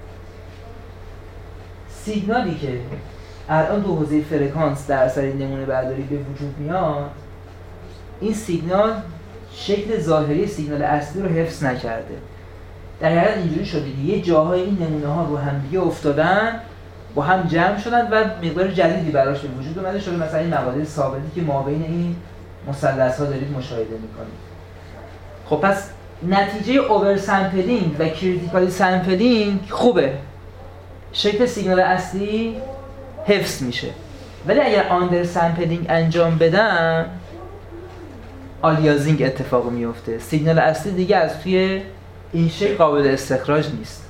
سیگنالی که الان تو حوزه فرکانس در اثر نمونه برداری به وجود میاد، این سیگنال شکل ظاهری سیگنال اصلی رو حفظ نکرده. در حقیقت اینجوری شده که یه جاهای این نمونه ها رو هم دیگه افتادن، با هم جمع شدن و مقدار جدیدی براش به وجود اومده شده، مثلا این مقادیر ثابتی که مابین این مثلث ها دارید مشاهده میکنید. خب پس نتیجه اوور سامپلینگ و کریتیکال سامپلینگ خوبه، شکل سیگنال اصلی حفظ میشه. ولی اگر آندر سامپلینگ انجام بدن، آلیازینگ اتفاق میفته. سیگنال اصلی دیگه از توی این شکل قابل استخراج نیست.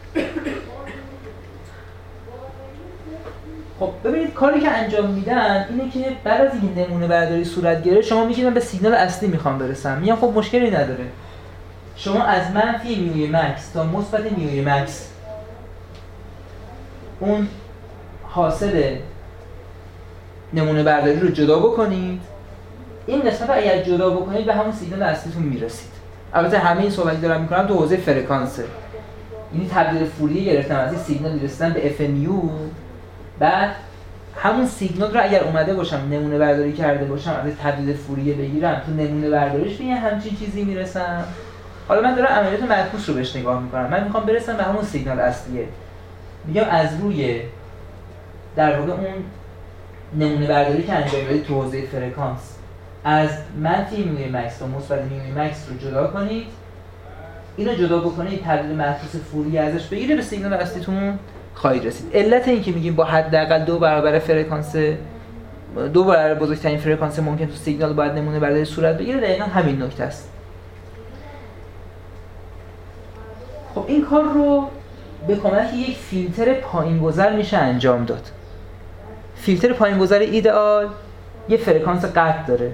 خب ببینید کاری که انجام میدن اینه که بعد از این نمونه برداری صورت گرفت، شما میگید من به سیگنال اصلی میخوام برسم. میگم خب مشکلی نداره، شما از منفی میوی مکس تا مثبت میوی مکس اون حاصل نمونه برداری رو جدا بکنید. این قسمت رو اگر جدا بکنید به همون سیگنال اصلیتون میرسید. البته همه این صحبتی دارم میکنم تو حوزه فرکانسه، یعنی تبدیل فوریه گرفتم از این سیگنال رسیدن به اف نیو، بعد همون سیگنال رو اگر اومده باشم نمونه برداری کرده باشم از تبدیل فوریه بگیرم تو نمونه برداریش به همچین چیزی میرسم. حالا من دارم عملیات معکوس رو بهش نگاه میکنم، من میخوام برسم به همون سیگنال اصلیه. میگم از روی در واقع اون نمونه برداری که انجام بدید تو حوزه فرکانس، از منفی میوی مکس تا مثبت میوی مکس رو جدا کنید. اینو جدا بکنید، تبدیل معکوس فوریه ازش بگیره، به سیگنال اصلیتون خواهید رسید. علت این که میگیم با حداقل 2 برابر فرکانس 2 برابر بزرگترین فرکانس ممکن تو سیگنال باید نمونه برداری صورت بگیره دقیقاً همین نکته است. خب این کار رو به کمک یک فیلتر پایین‌گذر میشه انجام داد. فیلتر پایین‌گذر ایدئال یه فرکانس قطع داره.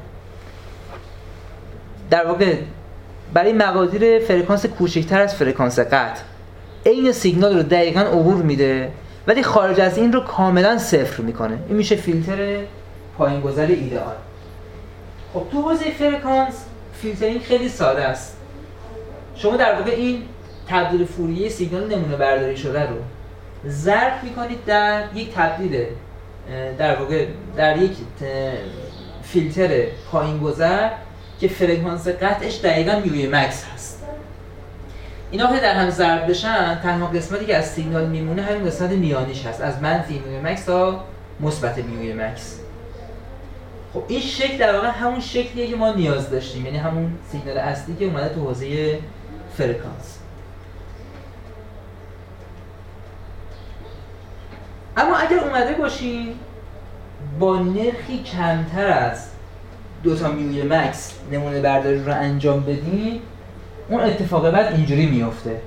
در واقع برای مقادیر فرکانس کوچکتر از فرکانس قطع این سیگنال رو دقیقاً عبور میده، ولی خارج از این رو کاملاً صفر میکنه. این میشه فیلتر پایین‌گذر ایدئال. خب تو حوزه فرکانس فیلترینگ خیلی ساده است. شما در واقع این تبدیل فوریه سیگنال نمونه برداری شده رو ضرب میکنید در یک تبدیل در واقع در یک فیلتر پایین‌گذر که فرکانس قطعش دقیقاً میوی مکس هست. اینا که در هم ضرب بشن، تنها قسمتی که از سیگنال میمونه همین قسمت میانیش هست، از منفی میوی مکس تا مثبت میوی مکس. خب این شکل در واقع همون شکلیه که ما نیاز داشتیم، یعنی همون سیگنال اصلی که اومده تو حوزه فرکانس. اما اگر اومده باشیم با نرخی کمتر از 2 تا میوی مکس نمونه برداری رو انجام بدیم، اون اتفاق بعد اینجوری میفته.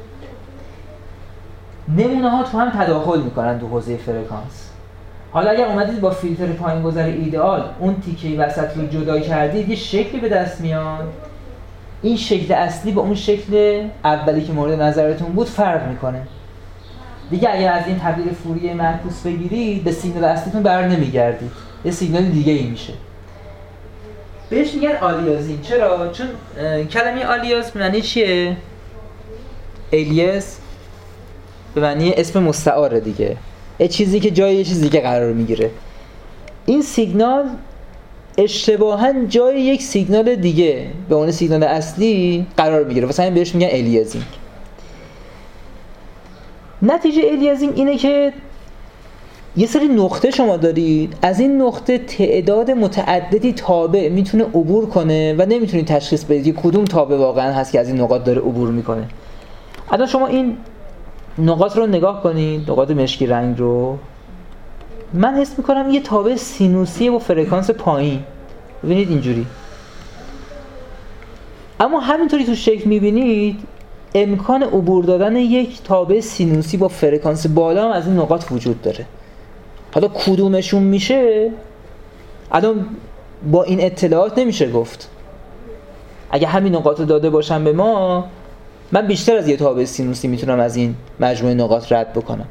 نمونه ها تو هم تداخل میکنن تو حوزه فرکانس. حالا اگر اومدید با فیلتر پایین‌گذر ایدئال اون تیکه وسط رو جدا کردید، یه شکلی به دست میاد. این شکل اصلی با اون شکل اولی که مورد نظرتون بود فرق میکنه. دیگه اگر از این تبدیل فوریه معکوس بگیرید، به سیگنال اصلیتون بر نمیگردید، یه سیگنال دیگه ای میشه. بهش میگن آلیازینگ. چرا؟ چون کلمه آلیاز معنی چیه؟ الیاس به معنی اسم مستعاره دیگه، یه چیزی که جای یه چیز دیگه قرار میگیره. این سیگنال اشتباهاً جای یک سیگنال دیگه به عنوان سیگنال اصلی قرار میگیره، واسه همین بهش میگن الیازینگ. نتیجه الیازینگ اینه که یه سری نقطه شما دارید، از این نقطه تعداد متعددی تابع میتونه عبور کنه و نمیتونید تشخیص بدید کدوم تابع واقعا هست که از این نقاط داره عبور میکنه. الان شما این نقاط رو نگاه کنید، نقاط مشکی رنگ رو، من حس میکنم یه تابع سینوسی با فرکانس پایین، ببینید اینجوری. اما همینطوری تو شکل میبینید امکان عبور دادن یک تابع سینوسی با فرکانس بالا هم از این نقاط وجود داره. حالا کدومشون میشه الان با این اطلاعات نمیشه گفت. اگه همین نقاط رو داده باشن به ما، من بیشتر از یه تابع سینوسی میتونم از این مجموعه نقاط رد بکنم.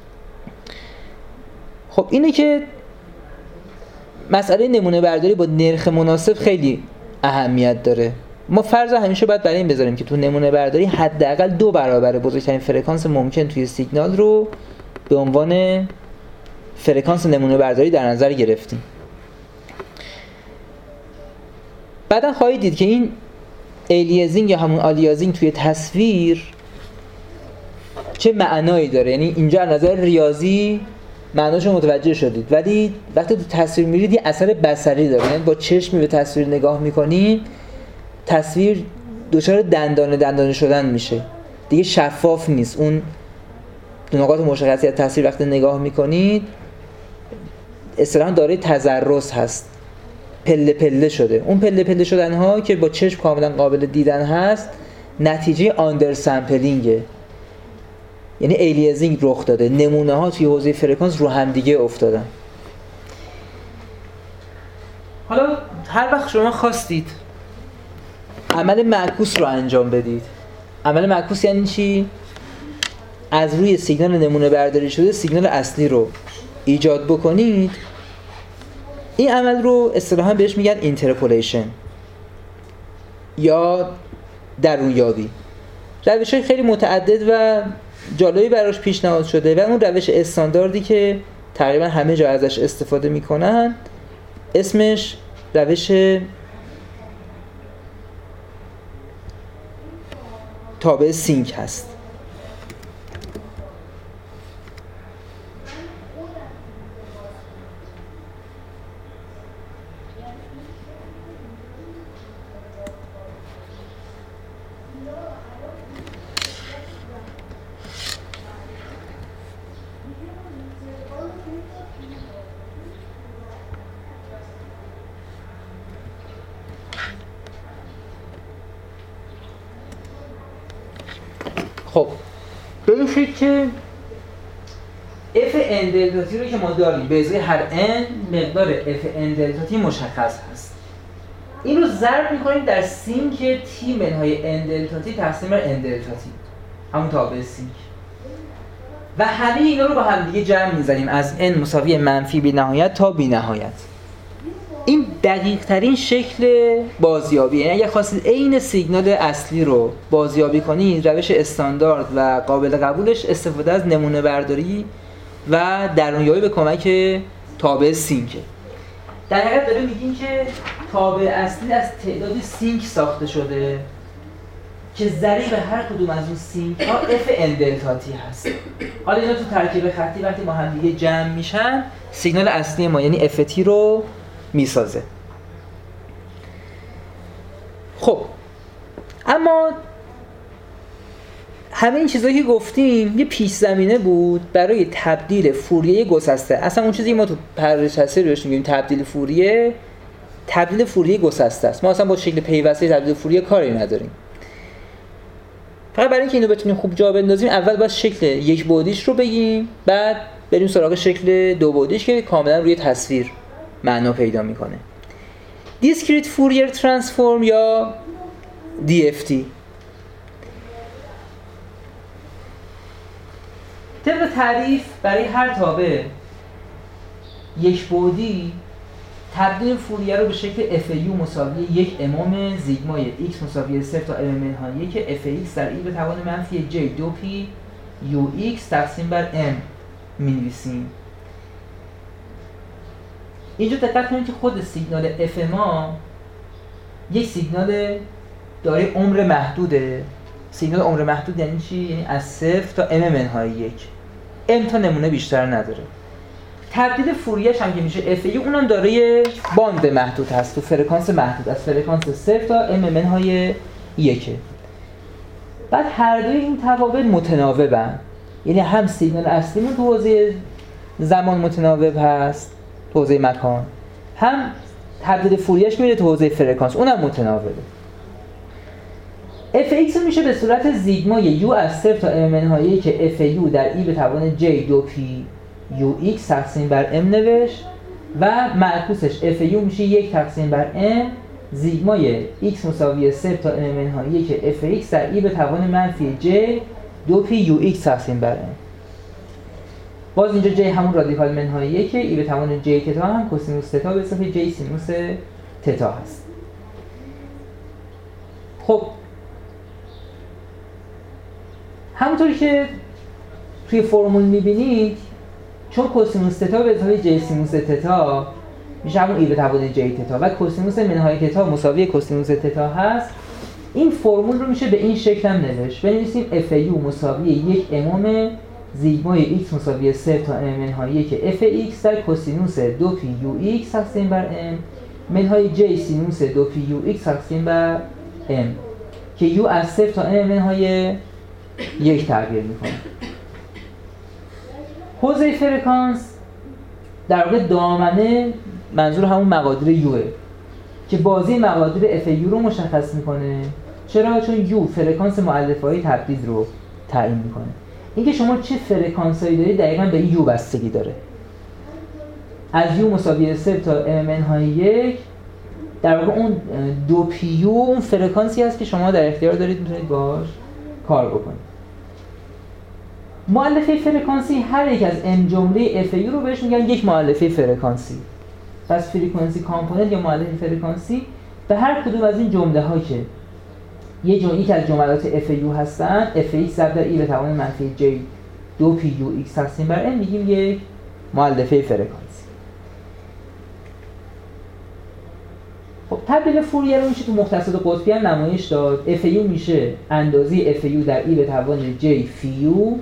خب اینه که مسئله نمونه برداری با نرخ مناسب خیلی اهمیت داره. ما فرض همیشه باید برای این بذاریم که تو نمونه برداری حداقل 2 برابر بزرگترین فرکانس ممکن توی سیگنال رو به عنوان فرکانس نمونه برداری در نظر گرفتیم. بعدا خواهید دید که این الیازینگ یا همون آلیازینگ توی تصویر چه معنایی داره. یعنی اینجا از نظر ریاضی معناشو متوجه شدید، ولی وقتی تو تصویر میرید یه اثر بصری داره. یعنی با چشمی به تصویر نگاه میکنید، تصویر دچار دندانه شدن میشه، دیگه شفاف نیست. اون نقاط مشخصی از تصویر وقتی نگاه میکنید اصطلاحاً دارای تضرس هست، پله پله شده. اون پله پله شدن ها که با چشم کاملا قابل دیدن هست نتیجه آندر سامپلینگه، یعنی الیازینگ رخ داده، نمونه ها توی حوزه فرکانس رو هم دیگه افتادن. حالا هر وقت شما خواستید عمل معکوس رو انجام بدید، عمل معکوس یعنی چی؟ از روی سیگنال نمونه برداری شده سیگنال اصلی رو ایجاد بکنید. این عمل رو اصطلاحاً بهش میگن اینترپولیشن یا درونیابی. روش‌های خیلی متعدد و جالبی براش پیشنهاد شده و اون روش استانداردی که تقریبا همه جا ازش استفاده میکنن اسمش روش تابع سینک هست. خب به این شکل که f n دلتا t رو که ما داریم به ازای هر n مقدار f n دلتا t مشخص هست. این رو ضرب می‌کنیم در سینک t منهای n دلتا t تقسیم بر n دلتا t، همون تابع سینک، و همه اینا رو با هم دیگه جمع می‌زنیم از n مساوی منفی بی نهایت تا بی نهایت. این دقیق ترین شکل بازیابی. یعنی اگه خواستید عین سیگنال اصلی رو بازیابی کنید، روش استاندارد و قابل قبولش استفاده از نمونه برداری و درونیابی به کمک تابع سینک. در حقیقت داره میگیم که تابع اصلی از تعداد سینک ساخته شده که ضریب هر کدوم از اون سینک ها f n دلتا t هست. حالا اینا تو ترکیب خطی وقتی با هم دیگه جمع میشن سیگنال اصلی ما یعنی f t رو میسازه. خب اما همه این چیزایی که گفتیم یه پیش زمینه بود برای تبدیل فوریه گسسته. اصلا اون چیزی که ما تو پردازش هستی روش میگیم تبدیل فوریه گسسته است. ما اصلا با شکل پیوسته تبدیل فوریه کاری نداریم. فقط برای اینکه اینو بتونیم خوب جا بندازیم اول باید شکل یک بعدیش رو بگیم، بعد بریم سراغ شکل دو بعدیش که کاملا روی تصویر معنا پیدا میکنه. دیسکریت فوریر ترانسفورم یا DFT. طبق تعریف برای هر تابع یک بعدی تبدیل فوریه رو به شکل FU مساوی یک امام زیگمای x مساوی 0 تا m منهای که fx در ای به توان منفی j 2p ux تقسیم بر m می‌نویسیم. اینجا دقت کنید که خود سیگنال f ما یک سیگنال دارای عمر محدوده. سیگنال عمر محدود یعنی چی؟ یعنی از 0 تا m منهای 1. m تا نمونه بیشتر نداره. تبدیل فوریه‌اش هم که میشه اف یو، اونم دارای باند محدود هست، تو فرکانس محدود از فرکانس 0 تا ام منهای 1. بعد هر دوی این توابع متناوبن، یعنی هم سیگنال اصلیمون تو حوزه زمان متناوب هست تو حوزه مکان، هم تبدیل فوریه‌اش میره تو حوزه فرکانس، اونم متناوبه. fx میشه به صورت زیگمای یو از 0 تا ام منهای که اف یو در ای به توان j 2p یو ایکس تقسیم بر m نوشت و معکوسش اف یو میشه 1 تقسیم بر m زیگمای x مساوی 0 تا m منهای که اف ایکس در ای به توان منفی j 2p یو ایکس تقسیم بر m. باز اینجا j همون رادیکال منهای که ای به توان j تتا هم کوسینوس تتا به اضافه j سینوس تتا هست. خب همونطوری که توی فرمول میبینید، چون کوسینوس تتا به اضافه j سینوس تتا میشه همون ای به توان j تتا و کوسینوس منهای تتا مساوی کوسینوس تتا هست، این فرمول رو میشه به این شکل هم نوشت. بنویسیم اف یو مساوی 1 اموم زیگمای x مساوی 0 تا m منهای که اف ایکس در کوسینوس 2p یو ایکس تقسیم بر m منهای j سینوس 2p یو ایکس تقسیم بر m که یو از 0 تا m منهای 1 تغییر میکنه. حوزه فرکانس در واقع دامنه منظور همون مقادیر یوه که بازی مقادیر اف یو رو مشخص میکنه. چرا؟ چون یو فرکانس مؤلفه‌های تبدیل رو تعیین میکنه. اینکه شما چه فرکانسایی دارید دقیقاً به یو بستگی داره. از یو مساوی 0 تا ام منهای 1 در واقع اون 2 پی یو اون فرکانسی هست که شما در اختیار دارید میتونید باهاش کار بکنید. مؤلفه فرکانسی هر یک از n جمله اف یو رو بهش میگن یک مؤلفه فرکانسی. پس فریکانسی کامپوننت یا مؤلفه فرکانسی به هر کدوم از این جمله ها که یک از جملات اف یو هستن، اف ایکس ضرب در ای به توان منفی j 2 پی یو ایکس تقسیم بر n میگیم یک مؤلفه فرکانسی. خب تبدیل فوریه رو میشه تو مختصات قطبی هم نمایش داد. اف یو میشه اندازه اف یو در ای به توان j فی یو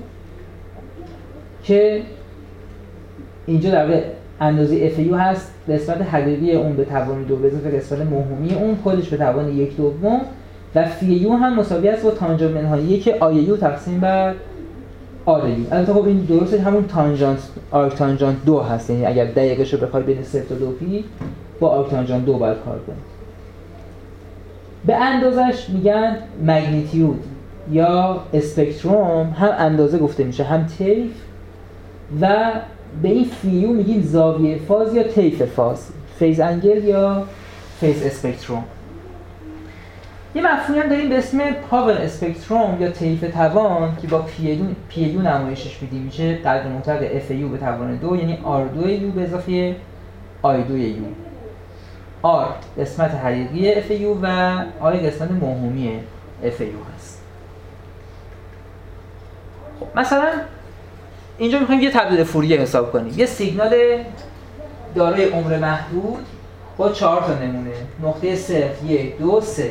که اینجا در واقع اندازه اف یو هست نسبت حقیقی اون به توان 2 به اضافه نسبت موهومی اون کلش به توان 1/2 و فی یو هم مساوی است با تانژانت منهای که آی یو تقسیم بر آر یو. البته خب این درسته همون تانژانت آرک تانژانت 2 هست، یعنی اگر دقیقش رو بخوای بین 0 تا 2 پی با آرک تانژانت 2 باید کار کنید. به اندازش میگن مگنیتیود یا اسپکتروم، هم اندازه گفته میشه هم طیف، و به این فیو میگیم زاویه فاز یا طیف فاز، فیز انگل یا فیز اسپکتروم. یه مفهومی هم داریم به اسم پاور اسپکتروم یا طیف توان که با پی یو نمایشش میدیم، میشه قدر مطلق اف یو به توان 2 یعنی آر 2 یو به اضافه آی 2 یو. آر قسمت حقیقی اف یو و آی قسمت موهومی اف یو هست. خب مثلا اینجا میخوایم یه تبدیل فوریه حساب کنیم. یه سیگنال دارای عمر محدود با 4 تا نمونه، نقطه 0 1 2 3.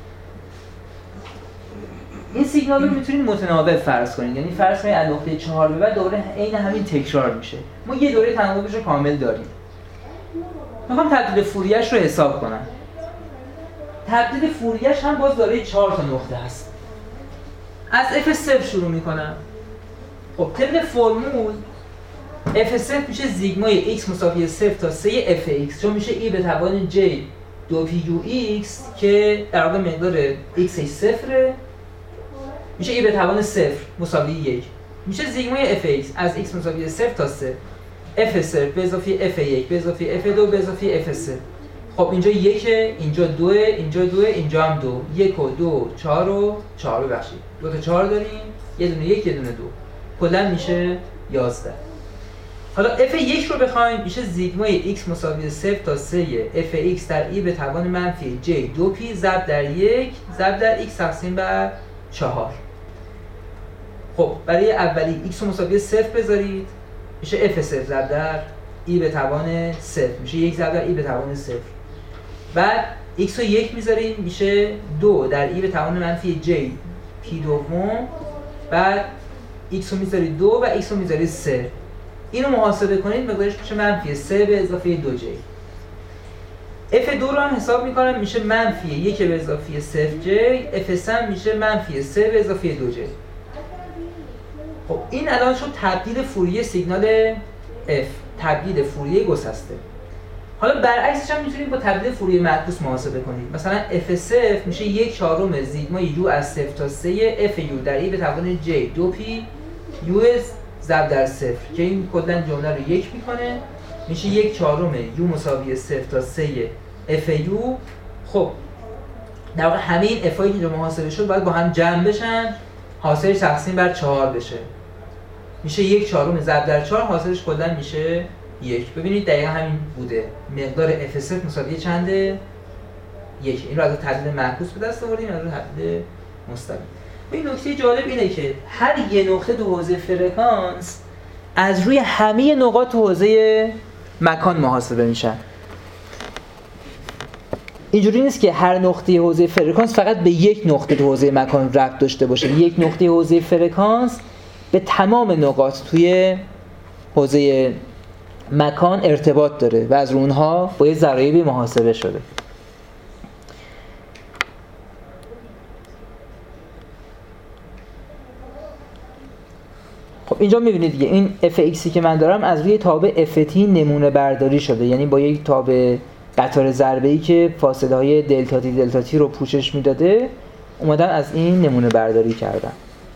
این سیگنال رو میتونید متناوب فرض کنید، یعنی فرض کنید از نقطه 4 به بعد دوره عین همین تکرار میشه. ما یه دوره تناوبش رو کامل داریم. میخوام تبدیل فوریه‌اش رو حساب کنم. تبدیل فوریه‌اش هم باز دارای 4 تا نقطه هست. از f0 شروع میکنم. خب طبق فرمول f0 میشه زیگمای x مساوی 0 تا 3 fx، چون میشه e به توان j 2 پی یو ایکس که در واقع مقدار xش 0 میشه e به توان 0 مساوی 1 میشه زیگمای fx از x مساوی 0 تا 3 f0 به اضافه f1 به اضافه f2 به اضافه f3. خب اینجا 1 اینجا 2 اینجا 2 اینجا هم 2 1 و 2 4 و 4 ببخشید 2 تا 4 داریم، یه دونه 1 یه دونه 2 کلا میشه 11. حالا f1 رو بخوایم میشه زیگمای x مساوی 0 تا 3 fx در e به توان منفی j 2p ضرب در 1 ضرب در x تقسیم بر 4. خب برای اولی x رو مساوی 0 بذارید میشه f0 ضرب در e به توان 0 میشه 1 ضرب در e به توان 0. بعد x رو 1 میذاریم میشه 2 در e به توان منفی j p دوم. بعد x رو میذارید 2 و x رو میذارید 3 اینو محاسبه کنید مقدارش میشه منفی 3 به اضافه 2J. F2 رو هم حساب میکنم میشه منفی 1 به اضافه 0J. F3 هم میشه منفی 3 به اضافه 2J. خب این الان شد تبدیل فوریه سیگنال F، تبدیل فوریه گسسته. حالا برعکسش هم میتونید با تبدیل فوریه معکوس محاسبه کنید. مثلا F0 میشه 1/4 زیگمای U از 0 تا 3 FU در ای به توان J 2P U ضرب در 0 که این کلا جمله رو 1 میکنه، میشه 1/4 U مساوی 0 تا 3 FU. خب در واقع همه این F هایی که اینجا محاسبه شد باید با هم جمع بشن، حاصلش تقسیم بر 4 بشه، میشه 1/4 ضرب در 4، حاصلش کلا میشه 1. ببینید دقیقا همین بوده. مقدار F0 مساوی چنده؟ 1. این رو از تبدیل معکوس به دست آوردیم، از تبدیل مستقیم. این نکته جالب اینه که هر یه نقطه تو حوزه فرکانس از روی همه نقاط تو حوزه مکان محاسبه میشن. اینجوری نیست که هر نقطه حوزه فرکانس فقط به یک نقطه تو حوزه مکان ربط داشته باشه. یک نقطه حوزه فرکانس به تمام نقاط توی حوزه مکان ارتباط داره و از رو اونها با یه ضرایبی محاسبه شده. خب اینجا میبینید دیگه این fxی که من دارم از روی تابع ft نمونه برداری شده، یعنی با یک تابع قطار ضربه‌ای که فاصله های دلتا تی رو پوشش میداده اومدن از این نمونه برداری کردن.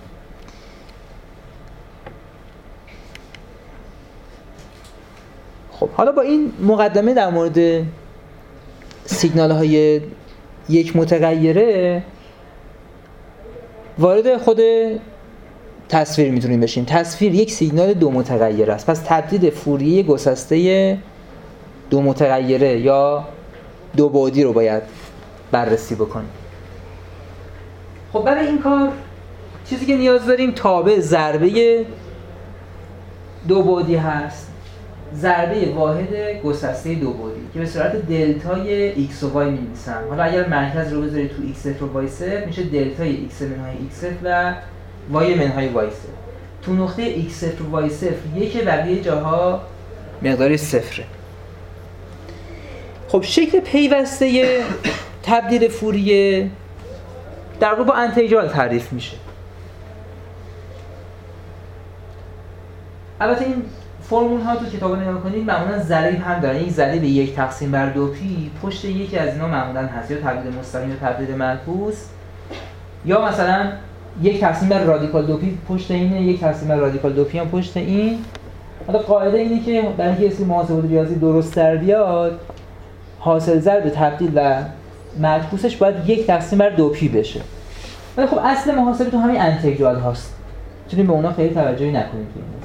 خب حالا با این مقدمه در مورد سیگنال های یک متغیره وارد خود تصویر میتونیم بشیم. تصویر یک سیگنال دو متغیره است، پس تبدیل فوریه گسسته دو متغیره یا دو بعدی رو باید بررسی بکنیم. خب برای این کار چیزی که نیاز داریم تابع ضربه دو بعدی هست، ضربه واحد گسسته دو بعدی که به صورت دلتای x و y می‌نویسم. حالا اگر مرکز رو بذارید تو x و y میشه دلتای x منهای x و y منهای y. تو نقطه x و y یکی بقیه جاها مقدار صفره. خب شکل پیوسته تبدیل فوریه در واقع با انتگرال تعریف میشه. البته این فرمول ها تو کتابا نگاه کنید معمولا ضریب هم دارن. این ضریب 1 تقسیم بر 2p پشت یکی از اینا معمولا هست، یا تبدیل مستقیم یا تبدیل معکوس، یا مثلا 1 تقسیم بر رادیکال 2p پشت اینه، 1 تقسیم بر رادیکال 2p هم پشت این. حالا قاعده اینه که برای اینکه اسم محاسبات ریاضی درست در بیاد حاصل ضرب تبدیل و معکوسش باید 1 تقسیم بر 2p بشه. ولی خب اصل محاسبه تو همین انتگرال هاست، چون به اونا خیلی توجهی نکنید.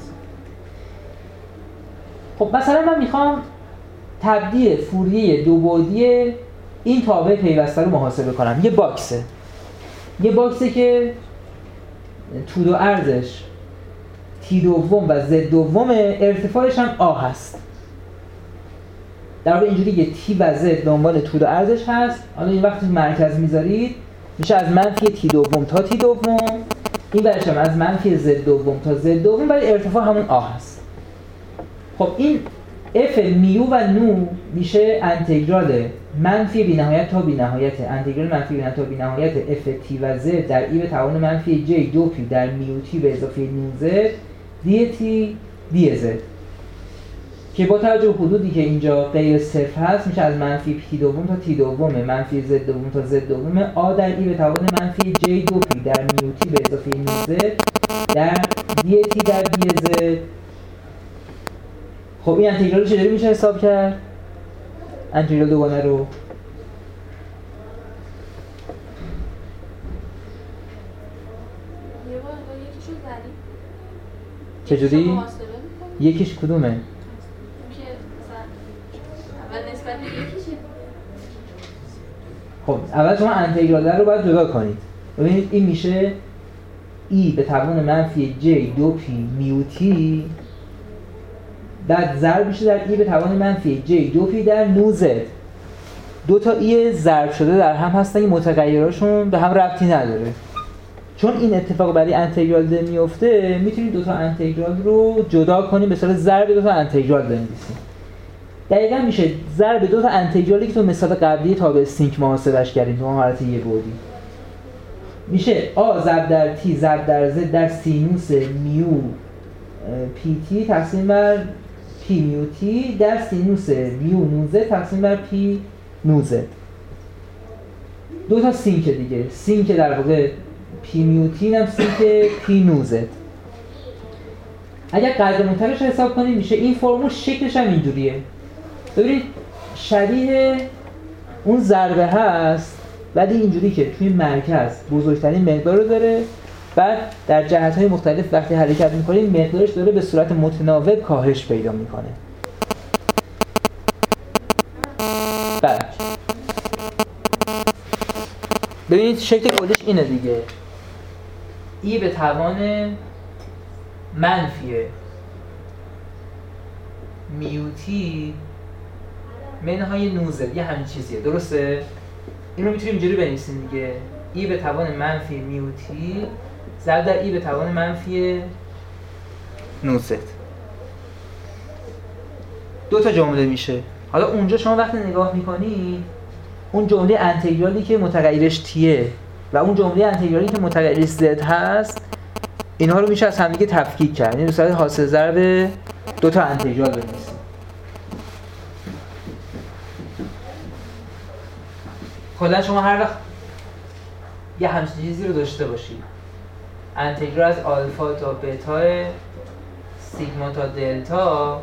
خب مثلا من میخوام تبدیل فوریه دو بعدی این تابع پیوسته رو محاسبه کنم. یه باکسه که طول و عرضش تی دوم و زد دوم، ارتفاعش هم آ هست. در واقع اینجوری یه تی و زد به عنوان طول و عرضش هست. حالا این وقتی مرکز میذارید میشه از منفی تی دوم تا تی دوم، این برش هم از منفی زد دوم تا زد دوم، ولی ارتفاع همون آ هست. خب این f میو و نو میشه انتگرال منفی بی نهایت تا بی نهایت انتگرال منفی بی نهایت تا بی نهایت f تی و z در ای به توان منفی j دو پی در میو تی به اضافه نو z دی تی دی z، که با توجه به حدودی که اینجا غیر صفر هست میشه از منفی تی دوم تا تی دوم منفی z دوم تا z دوم آ در ای به توان منفی j دو پی در میو تی به اضافه نو z در دی تی در دی z. خب این انتگرال رو چجوری میشه حساب کرد؟ انتگرال دوگانه رو یه بار یکیشو زدیم. چجوری؟ یکیش کدومه؟ که اول نسبت به یکیشه. خب اول شما انتگرال رو باید جدا کنید. ببینید این میشه ای به توان منفی j دو پی میو تی، بعد ضرب میشه در ای به توان منفی j دو پی در نو z. دو تا ای ضرب شده در هم هستن که متغیراشون به هم ربطی نداره. چون این اتفاق برای انتگرال د میفته، میتونیم دو تا انتگرال رو جدا کنیم به صورت ضرب دو تا انتگرال بنویسیم. دقیقاً میشه ضرب دو تا انتگرالی که تو مثال قبلی تابع سینک محاسبهش کردیم تو حالت یه بعدی. میشه آ ضرب در تی ضرب در زد در سینوس میو پی تی تقسیم بر پی میو تی در سینوس میو نو زد تقسیم بر پی نو زد. دو تا سینک دیگه، سینک در واقع پی میو تی هم سینک پی نو زد. اگر قدرمونترش رو حساب کنیم میشه این فرمول شکلش هم اینجوریه. ببینید شبیه اون ضربه هست ولی اینجوری که توی مرکز بزرگترین مقدار رو داره، بعد در جهت‌های مختلف وقتی حرکت می‌کنیم مقدارش داره به صورت متناوب کاهش پیدا می‌کنه. بله. ببینید شکل کلیش اینه دیگه. ای به توان منفی میوتی منهای نوزد یه همین چیزیه، درسته؟ این رو میتونیم اینجوری بنویسیم دیگه. ای به توان منفی میوتی ضرب در ای به توان منفی نوزد. دو تا جمله میشه. حالا اونجا شما وقتی نگاه میکنید اون جمله انتگرالی که متغیرش تیه و اون جمله انتگرالی که متغیرش زد هست، اینها رو میشه از همدیگه تفکیک کرد. یعنی به صورت حاصل ضرب دو تا انتگرال بنویسیم. کلا شما هر وقت یه همچین چیزی رو داشته باشید، انتگرال از آلفا تا بتا سیگما تا دلتا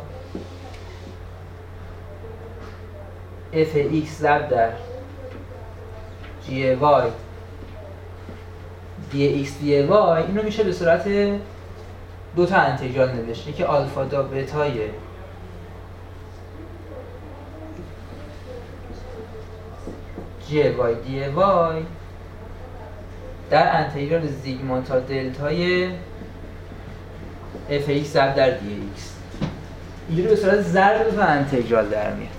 اف ایکس ضرب در جی وای دی ایکس دی وای، این رو میشه به صورت دو تا انتگرال نوشت. یکی آلفا تا بتای جی وای دی وای در انتگرال سیگما تا دلتای اف ایکس ضرب در دی ایکس. اینجوری به صورت ضرب دو تا انتگرال در میاد.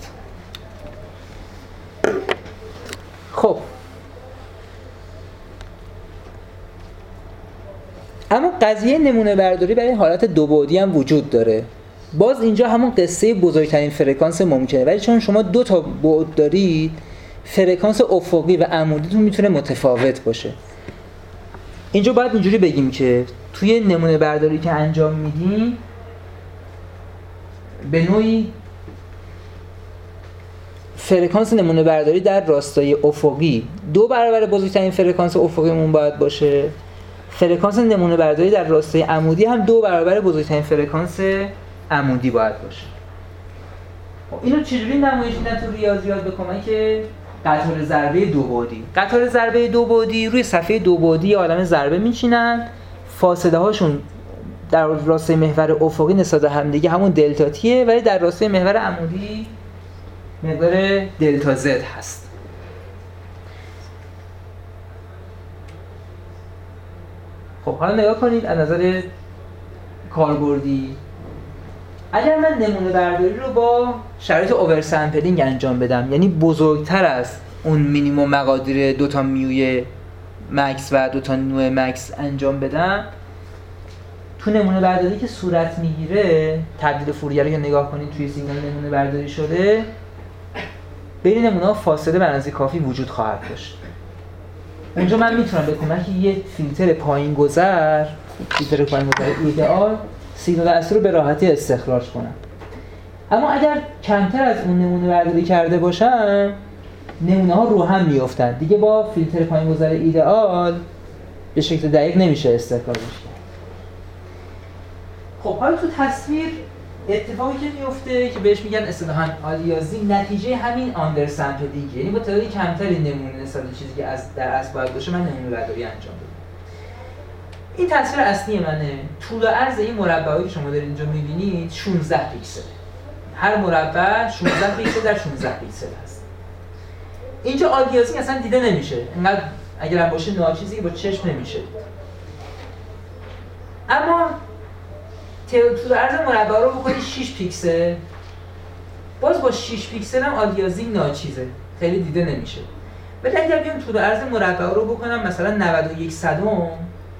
خب اما قضیه نمونه برداری برای حالت دو بعدی هم وجود داره. باز اینجا همون قصه بزرگترین فرکانس ممکنه، ولی چون شما دو تا بعد دارید فرکانس افقی و عمودیتون میتونه متفاوت باشه. اینجا باید اینجوری بگیم که توی نمونه برداری که انجام میدیم به نوعی فرکانس نمونه برداری در راستای افقی 2 برابر بزرگترین فرکانس افقیمون باید باشه. فرکانس نمونه برداری در راستای عمودی هم 2 برابر بزرگترین فرکانس عمودی باید باشه. اینو چجوری نمایش میدن تو ریاضیات به کمک قطار ضربه دو بعدی؟ قطار ضربه دو بعدی روی صفحه دو بعدی عالم ضربه میچینن، فاصله هاشون در راستای محور افقی نسبت به هم دیگه همون دلتا تیه، ولی در راستای محور عمودی مقدار دلتا زد هست. خب حالا نگاه کنید از نظر کاربردی، اگر من نمونه برداری رو با شرایط اوور سامپلینگ انجام بدم، یعنی بزرگتر از اون مینیمم مقادیر دوتا میوی مکس و دوتا نوع مکس انجام بدم، تو نمونه برداری که صورت میگیره، تبدیل فوریه رو که نگاه کنید توی سیگنال نمونه برداری شده، بین نمونه ها فاصله به اندازه کافی وجود خواهد داشت. اونجا من میتونم به کمک یه فیلتر پایین گذر ایدئال سیگنال اصلی رو به راحتی استخراج کنم. اما اگر کمتر از اون نمونه برداری کرده باشم، نمونه ها رو هم میافتن دیگه، با فیلتر پایین گذر ایدئال به شکل دقیق نمیشه استخراجش کرد. خب حالا تو تصویر اتفاقی که میفته که بهش میگن اصطلاحاً آلیازی، نتیجه همین آندر سامپلینگ، یعنی با تعداد کمتری نمونه نسبت به چیزی که در اصل باید باشه من نمونه برداری انجام بدم. این تصویر اصلی منه. طول و عرض این مربعی که شما دارید اینجا می‌بینید 16 پیکسل. هر مربع 16 پیکسل در 16 پیکسل هست. اینجا آلیازی اصلا دیده نمیشه. انقدر اگر هم باشه ناچیزی که با چشم نمیشه. اما طول و عرض مربع رو بکنید 6 پیکسل. باز با 6 پیکسل هم آلیازی ناچیزه. خیلی دیده نمیشه. ولی اگر بیام طول و عرض مربع رو بکنم مثلا 91 صدم،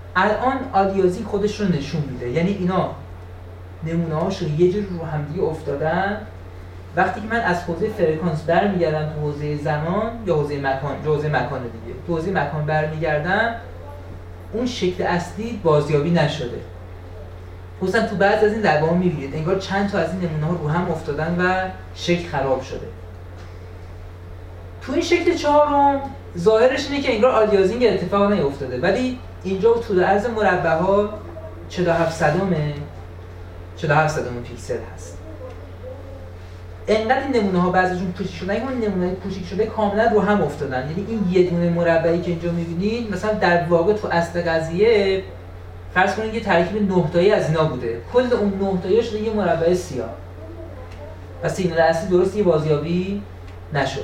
الان آلیازینگ خودش رو نشون میده، یعنی اینا نمونه هاشون یه جور رو همدیگه افتادن. وقتی که من از حوزه فرکانس برمیگردم تو حوزه زمان یا حوزه مکان دیگه، تو حوزه مکان برمیگردم، اون شکل اصلی بازیابی نشده. خصوصا تو بعضی از این لبه‌ها می‌بینید انگار چند تا از این نمونه‌ها رو هم افتادن و شکل خراب شده. تو این شکل چهارم ظاهرش اینه که انگار آلیازینگ اتفاق نیفتاده، ولی اینجا طول عرض مربع‌ها 47 صدم پیکسل هست. انقدر این نمونه‌ها بعضیشون کوچیک شدن، اون نمونه‌های کوچیک شده کاملا رو هم افتادن. یعنی این یه دونه مربعی که اینجا می‌بینید مثلا در واقع تو اصل قضیه فرض کنید یه ترکیب 9 تایی از اینا بوده. کل اون 9 تایی شده یه مربع سیاه. و سیگنال اصلی درست یه بازیابی نشده.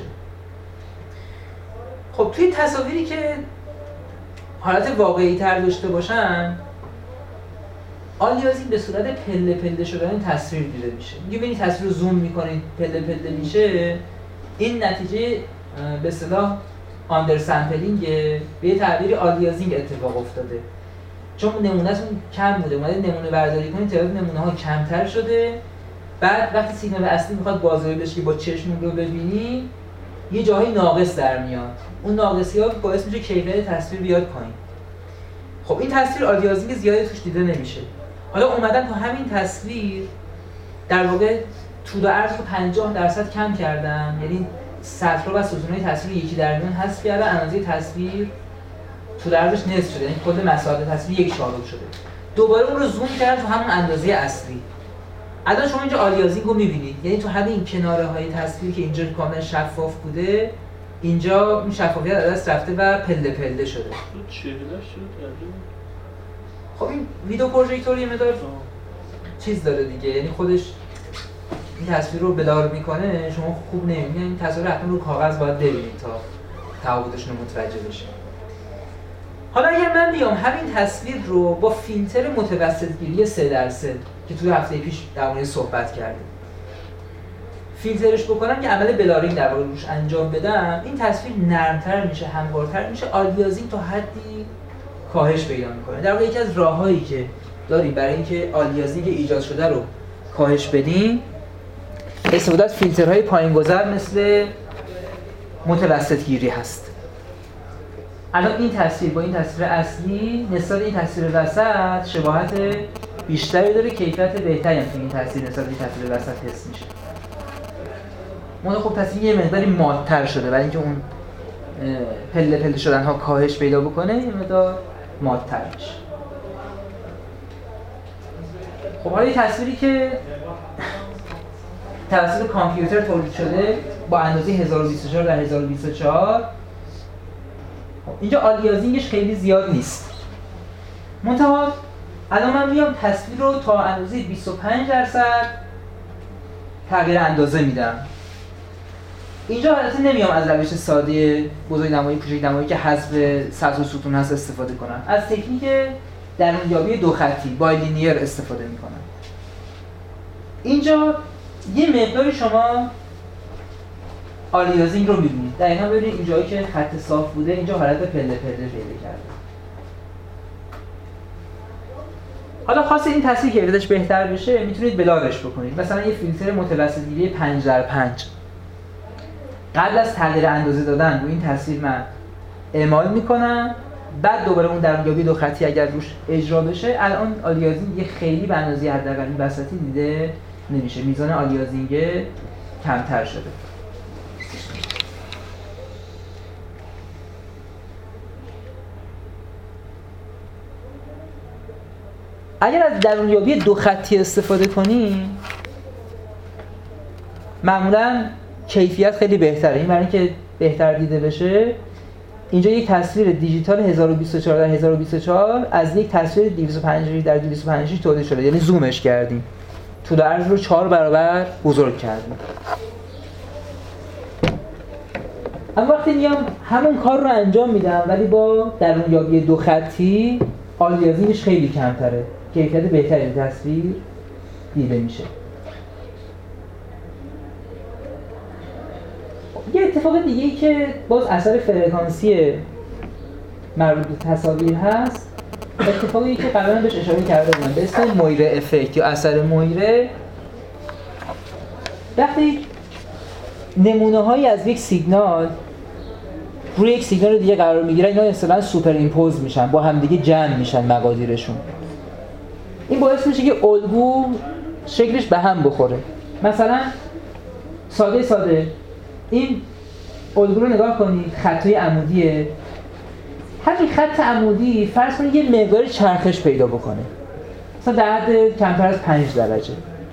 خب توی تصاویری که حالت واقعی تر داشته باشن، آلیازینگ به صورت پله پله شدن تصویر دیده میشه. میگه ببینید تصویر رو زوم میکنید پله پله میشه، این نتیجه به اصطلاح آندر سامپلینگ، به یه تعبیری آلیازینگ اتفاق افتاده. چون نمونه‌تون کم بوده، اومدید نمونه برداری کنید، تعداد نمونه‌ها کمتر شده. بعد وقتی سیگنال اصلی میخواد بازیابی بشه که با چشم رو ببینی، یه جایی ناقص در میاد. اون ناقصی‌ها باعث میشه کیفیت تصویر بیاد پایین. خب این تصویر آلیازینگ زیادی توش دیده نمیشه. حالا اومدن تو همین تصویر در واقع طول و عرض رو 50% کم کردن، یعنی سطرها و ستونهای تصویر یکی در میان حذف کردن، اندازه تصویر طول و عرضش نصف شده، یعنی کل مساحت تصویر 1/4 شده. دوباره اون رو زوم کردن تو همون اندازه اصلی. الان شما اینجا آلیازینگ رو می‌بینید، یعنی تو همین کناره‌های تصویر که اینجا کاملا شفاف بوده، اینجا اون شفافیت از دست رفته و پله پله شده. تو چهله‌اش شد خب این ویدیو پروژکتور یه مقدار چیز داره دیگه، یعنی خودش این تصویر رو بلار میکنه، شما خوب نمی‌بینید. این تصویر حتما رو کاغذ باید ببینید تا تفاوتشون رو متوجه بشید. حالا اگر من بیام همین تصویر رو با فیلتر متوسط گیری 3% که توی هفته پیش در موردش صحبت کردیم فیلترش بکنم که عمل بلارینگ در واقع روش انجام بدم، این تصویر نرمتر میشه، هموارتر میشه، آلیازینگ تا حدی کاهش پیدا میکنه. در واقع یکی از راههایی که داریم برای اینکه آلیازینگ ایجاد شده رو کاهش بدیم استفاده از فیلترهای پایین‌گذر مثل متوسط گیری هست. الان این تصویر با این تصویر اصلی نسبت این تصویر وسط شباهت بیشتری داره، کیفیت بهتری هم تو این تصویر نسبت این تصویر وسط حس میشه. خب تصویر یه مقداری مات‌تر شده، برای اینکه اون پله پله شدن ها کاهش پیدا بکنه یه مقدار مات‌تر میشه. خب حالا تصویری که توسط کامپیوتر تولید شده با اندازه 1024 در 1024، اینجا آلیازینگش خیلی زیاد نیست. منتها الان من میام تصویر رو تا اندازه 25% تغییر اندازه میدم. اینجا البته نمیام از روش ساده بزرگنمایی کوچک‌نمایی که حذف سطر و ستون هست استفاده کنم. از تکنیک درونیابی دو خطی بایلینیر استفاده میکنم. اینجا یه مقداری شما آلیازینگ رو می‌بینید. دقیقاً ببینید اینجایی که خط صاف بوده اینجا حالت پله پله پیدا کرده. حالا خاص این تصویر که کیفیتش بهتر بشه میتونید بلارش بکنید. مثلا یه فیلتر متوسط گیری 5x5 قبل از تغییر اندازه دادن رو این تصویر من اعمال میکنم، بعد دوباره اون درونیابی دو خطی اگر روش اجرا بشه الان آلیازینگ یه خیلی به اندازه حداقل وسطی دیده نمیشه، میزان آلیازینگ کمتر شده. اگر از درونیابی دو خطی استفاده کنیم معمولاً کیفیت خیلی بهتره. این برای اینکه بهتر دیده بشه اینجا یک تصویر دیجیتال 1024 در 1024 از یک تصویر 256 در 256 تولید شده، یعنی زومش کردیم، طول و عرض رو 4 برابر بزرگ کردیم. اما وقتی میام همون کار رو انجام میدم ولی با درونیابی دو خطی آلیازینگش خیلی کمتره، کیفیت بهتری تصویر دیده میشه. یه اتفاق دیگه‌ای که باز اثر فرکانسی مربوط به تصاویر هست اتفاقی که قبلا بهش اشاره کرده بودم به اسم مویره افکت یا اثر مویره. وقتی نمونه‌هایی از یک سیگنال روی یک سیگنال دیگه قرار میگیرن، اینا اصطلاحاً سوپر ایمپوز میشن، با هم دیگه جمع میشن مقادیرشون. این باعث میشه که الگو شکلش به هم بخوره. مثلا ساده این الگو رو نگاه کنید، خطای عمودیه. هر خط عمودی فرض کنید یه مقدار چرخش پیدا بکنه، مثلا در حد کمتر از 5 درجه.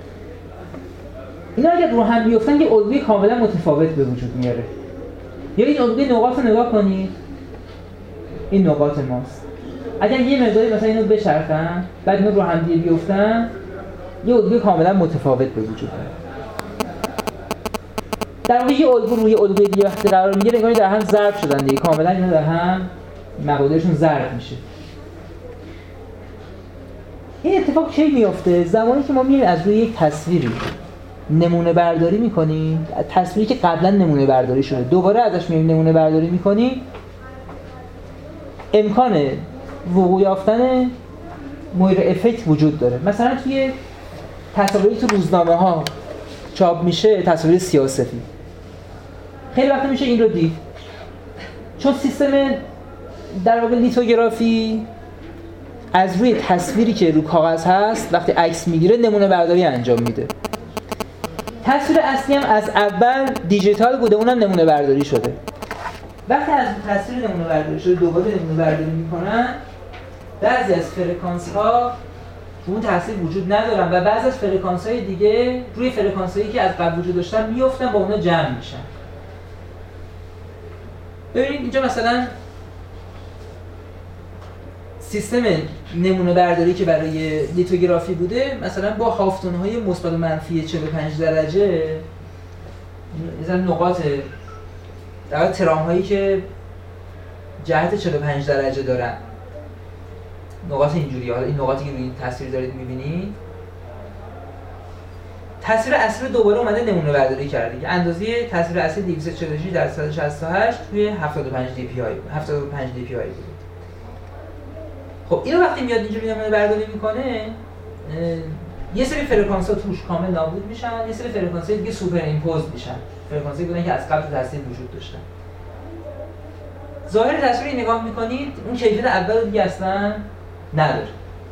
اینا اگه رو هم بیفتن یه الگوی کاملا متفاوت به وجود میاره. یا این الگوی نقاط رو نگاه کنید، این نقاط ماست. اگر یه مقداری مثلا اینو بچرخن بعد اینا رو هم دیگه بیفتن، یه الگوی کاملا متفاوت به وجود میاره. در واقع یه الگو روی الگوی دیگه وقتی قرار میگیره انگار در هم ضرب شدن دیگه، کاملا اینا در هم مقادیرشون ضرب میشه. این اتفاق کی میفته؟ زمانی که ما میایم از روی یک تصویری نمونه برداری میکنیم، تصویری که قبلا نمونه برداری شده دوباره ازش میایم نمونه برداری میکنیم، امکان وقوع یافتن مویره افکت وجود داره. مثلا توی تصاویری تو روزنامه ها چاپ میشه، تصاویر سیاستی، خیلی وقت میشه این رو دید، چون سیستم در واقع لیتوگرافی از روی تصویری که رو کاغذ هست وقتی عکس میگیره نمونه برداری انجام میده. تصویر اصلی هم از اول دیجیتال بوده، اونم نمونه برداری شده. وقتی از تصویر نمونه برداری شده دوباره نمونه برداری میکنن، بعضی از فرکانس ها اون تاثیر وجود ندارن و بعضی از فرکانس های دیگه روی فرکانس هایی که از قبل وجود داشتن میافتن، با اونا جمع میشن. ببینید اینجا مثلا سیستم نمونه برداری که برای لیتوگرافی بوده، مثلا با هافتون های مثبت و منفی 45 درجه مثلا نقاط در واقع ترام هایی که جهت 45 درجه دارن، نقاط اینجوری، حالا این نقاطی که روی این تصویر دارید می‌بینید، تصویر اصلی رو دوباره اومده نمونه برداری کرده که اندازه تصویر اصلی 246 در 168 توی 75 دی پی آی 75 دی پی آی بود. خب اینو وقتی میاد اینجوری نمونه برداری میکنه، یه سری فرکانس ها توش کامل نابود میشن، یه سری فرکانس ها دیگه سوپر ایمپوز میشن، فرکانس هایی بودن که از قبل تو تصویر وجود داشتن. ظاهر تصویری نگاه میکنید اون کیفیت اول رو دیگه اصلا نداره.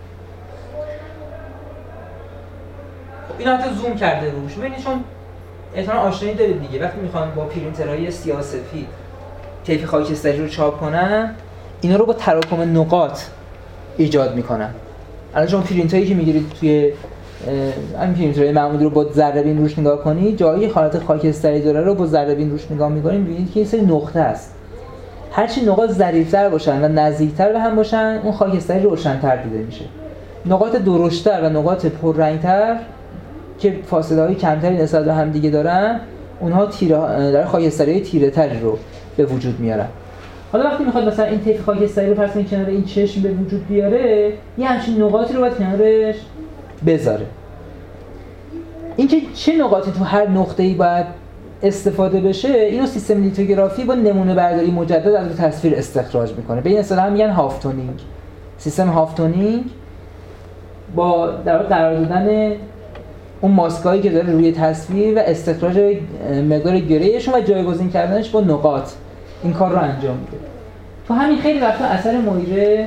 خب اینا حتی زوم کرده روش، ببینید چون احتمالاً آشنایی دارید دیگه، وقتی میخوان با پرینترهای سیاه‌سفید طیف خاکستری رو چاپ کنن، اینا رو با تراکم نقاط ایجاد میکنن. الان شما پرینتایی که میگیرید توی همین پرینترهای معمولی رو با ذره‌بین روش نگاه کنید، جایی حالت خاکستری داره رو با ذره‌بین روش نگاه میکنید، میبینید که این سری نقطه است. هرچی نقاط ظریف‌تر باشن و نزدیکتر به هم باشن، اون خاکستری روشن‌تر دیده میشه. نقاط درشت‌تر و نقاط پررنگ‌تر که فاصله‌های کمتری نسبت به هم دیگه دارن، اونها در خاکستری‌های تیره‌تری رو به وجود میارن. حالا وقتی میخواد مثلا این طیف خاکستری رو فرض کنید کنار این چشم به وجود بیاره، یه همچین نقاطی رو باید کنارش بذاره. اینکه چه نقاطی تو هر نقطه‌ای باید استفاده بشه، اینو سیستم لیتوگرافی با نمونه برداری مجدد از تصویر استخراج میکنه. به این اصطلاح میگن هافتونینگ. سیستم هافتونینگ با در واقع قرار دادن اون ماسکایی که داره روی تصویر و استخراج مقدار گرهشون و جایگزین کردنش با نقاط این کار رو انجام میده. تو همین خیلی وقتا اثر مویره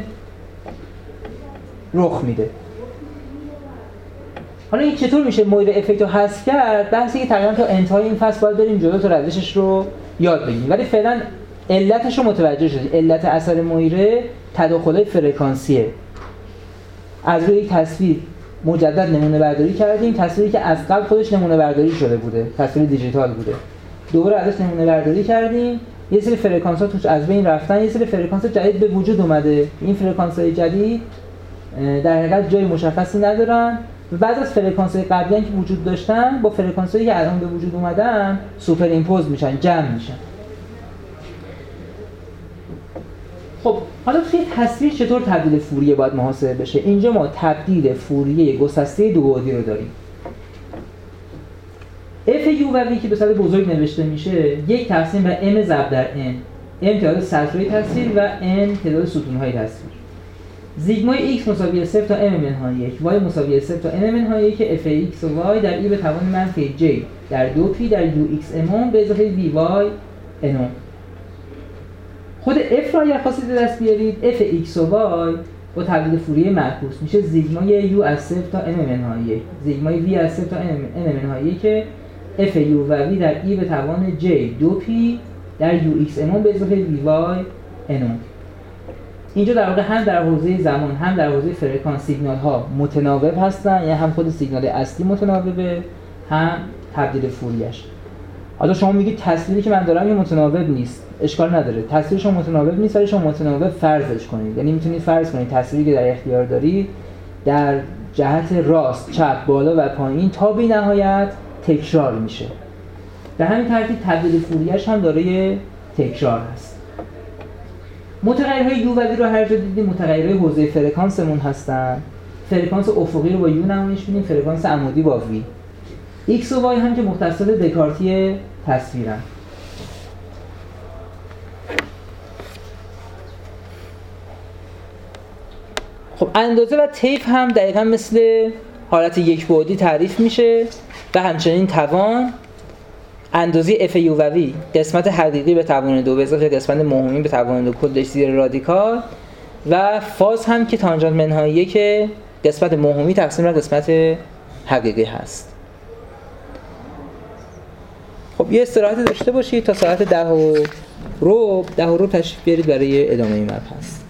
رخ میده. حالا این چطور میشه مویره افکت رو حذف کرد؟ بحثی که تقریبا تا انتهای این فصل باید بریم جلو تا روشش رو یاد بگیریم، ولی فعلا علتش رو متوجه شدید. علت اثر مویره تداخل‌های فرکانسیه. از روی یک تصویر مجدد نمونه برداری کردیم، تصویری که از قبل خودش نمونه برداری شده بوده، تصویر دیجیتال بوده، دوباره ازش نمونه برداری کردیم، یه سری فرکانس‌ها توش از بین رفتن، یه سری فرکانس جدید به وجود اومده. این فرکانس‌های جدید در حقیقت جای مشخصی ندارن و بعضی از فرکانس‌های قبلی که وجود داشتن با فرکانس‌هایی که الان به وجود اومدن سوپر ایمپوز میشن، جمع میشن. خب حالا توی تصویر چطور تبدیل فوریه باید محاسبه بشه؟ اینجا ما تبدیل فوریه گسسته دو بعدی رو داریم. f u و v که به صورت بزرگ نوشته میشه، یک تقسیم بر m ضرب در n. m تعداد سطرهای تصویر و n تعداد ستونهای تصویر. زیگمای x مساوی 0 تا m منهای 1 y مساوی 0 تا n منهای 1 f x و y در e به توان منفی j در 2p در ux m به اضافه vy n. خود f را اگر خواستید به دست بیارید f x و y با تبدیل فوریه معکوس میشه زیگمای u از 0 تا n منهای 1 زیگمای v از 0 تا n منهای 1 که f u و v در e به توان j 2p در ux m به اضافه vy n. اینجا در واقع هم در حوزه زمان هم در حوزه فرکانس سیگنال ها متناوب هستن، یعنی هم خود سیگنال اصلی متناوبه هم تبدیل فوریه‌اش. حالا شما میگید تصویری که من دارم یه متناوب نیست، اشکال نداره. تصویر شما متناوب نیست ولی شما متناوب فرضش کنید. یعنی میتونید فرض کنید تصویری که در اختیار دارید در جهت راست، چپ، بالا و پایین تا بی‌نهایت تکرار میشه. به همین ترتیب تبدیل فوریه‌اش هم دارای تکرار هست. متغیرهای u و v رو هر جا دیدیم متغیرهای حوزه فرکانسمون هستن. فرکانس افقی رو با u نمایش میدیم، فرکانس عمودی با v. x و y هم که مختصات دکارتی تصویرن. خب اندازه و طیف هم دقیقاً مثل حالت یک بعدی تعریف میشه و همچنین توان، اندازه f u و v قسمت حقیقی به توان 2 به اضافه قسمت موهومی به توان 2 کلش زیر رادیکال و فاز هم که تانژانت منهای 1 قسمت موهومی تقسیم بر قسمت حقیقی هست. خب یه استراحت داشته باشید تا ساعت 10:15 تشریف بیارید برای ادامه این مبحث.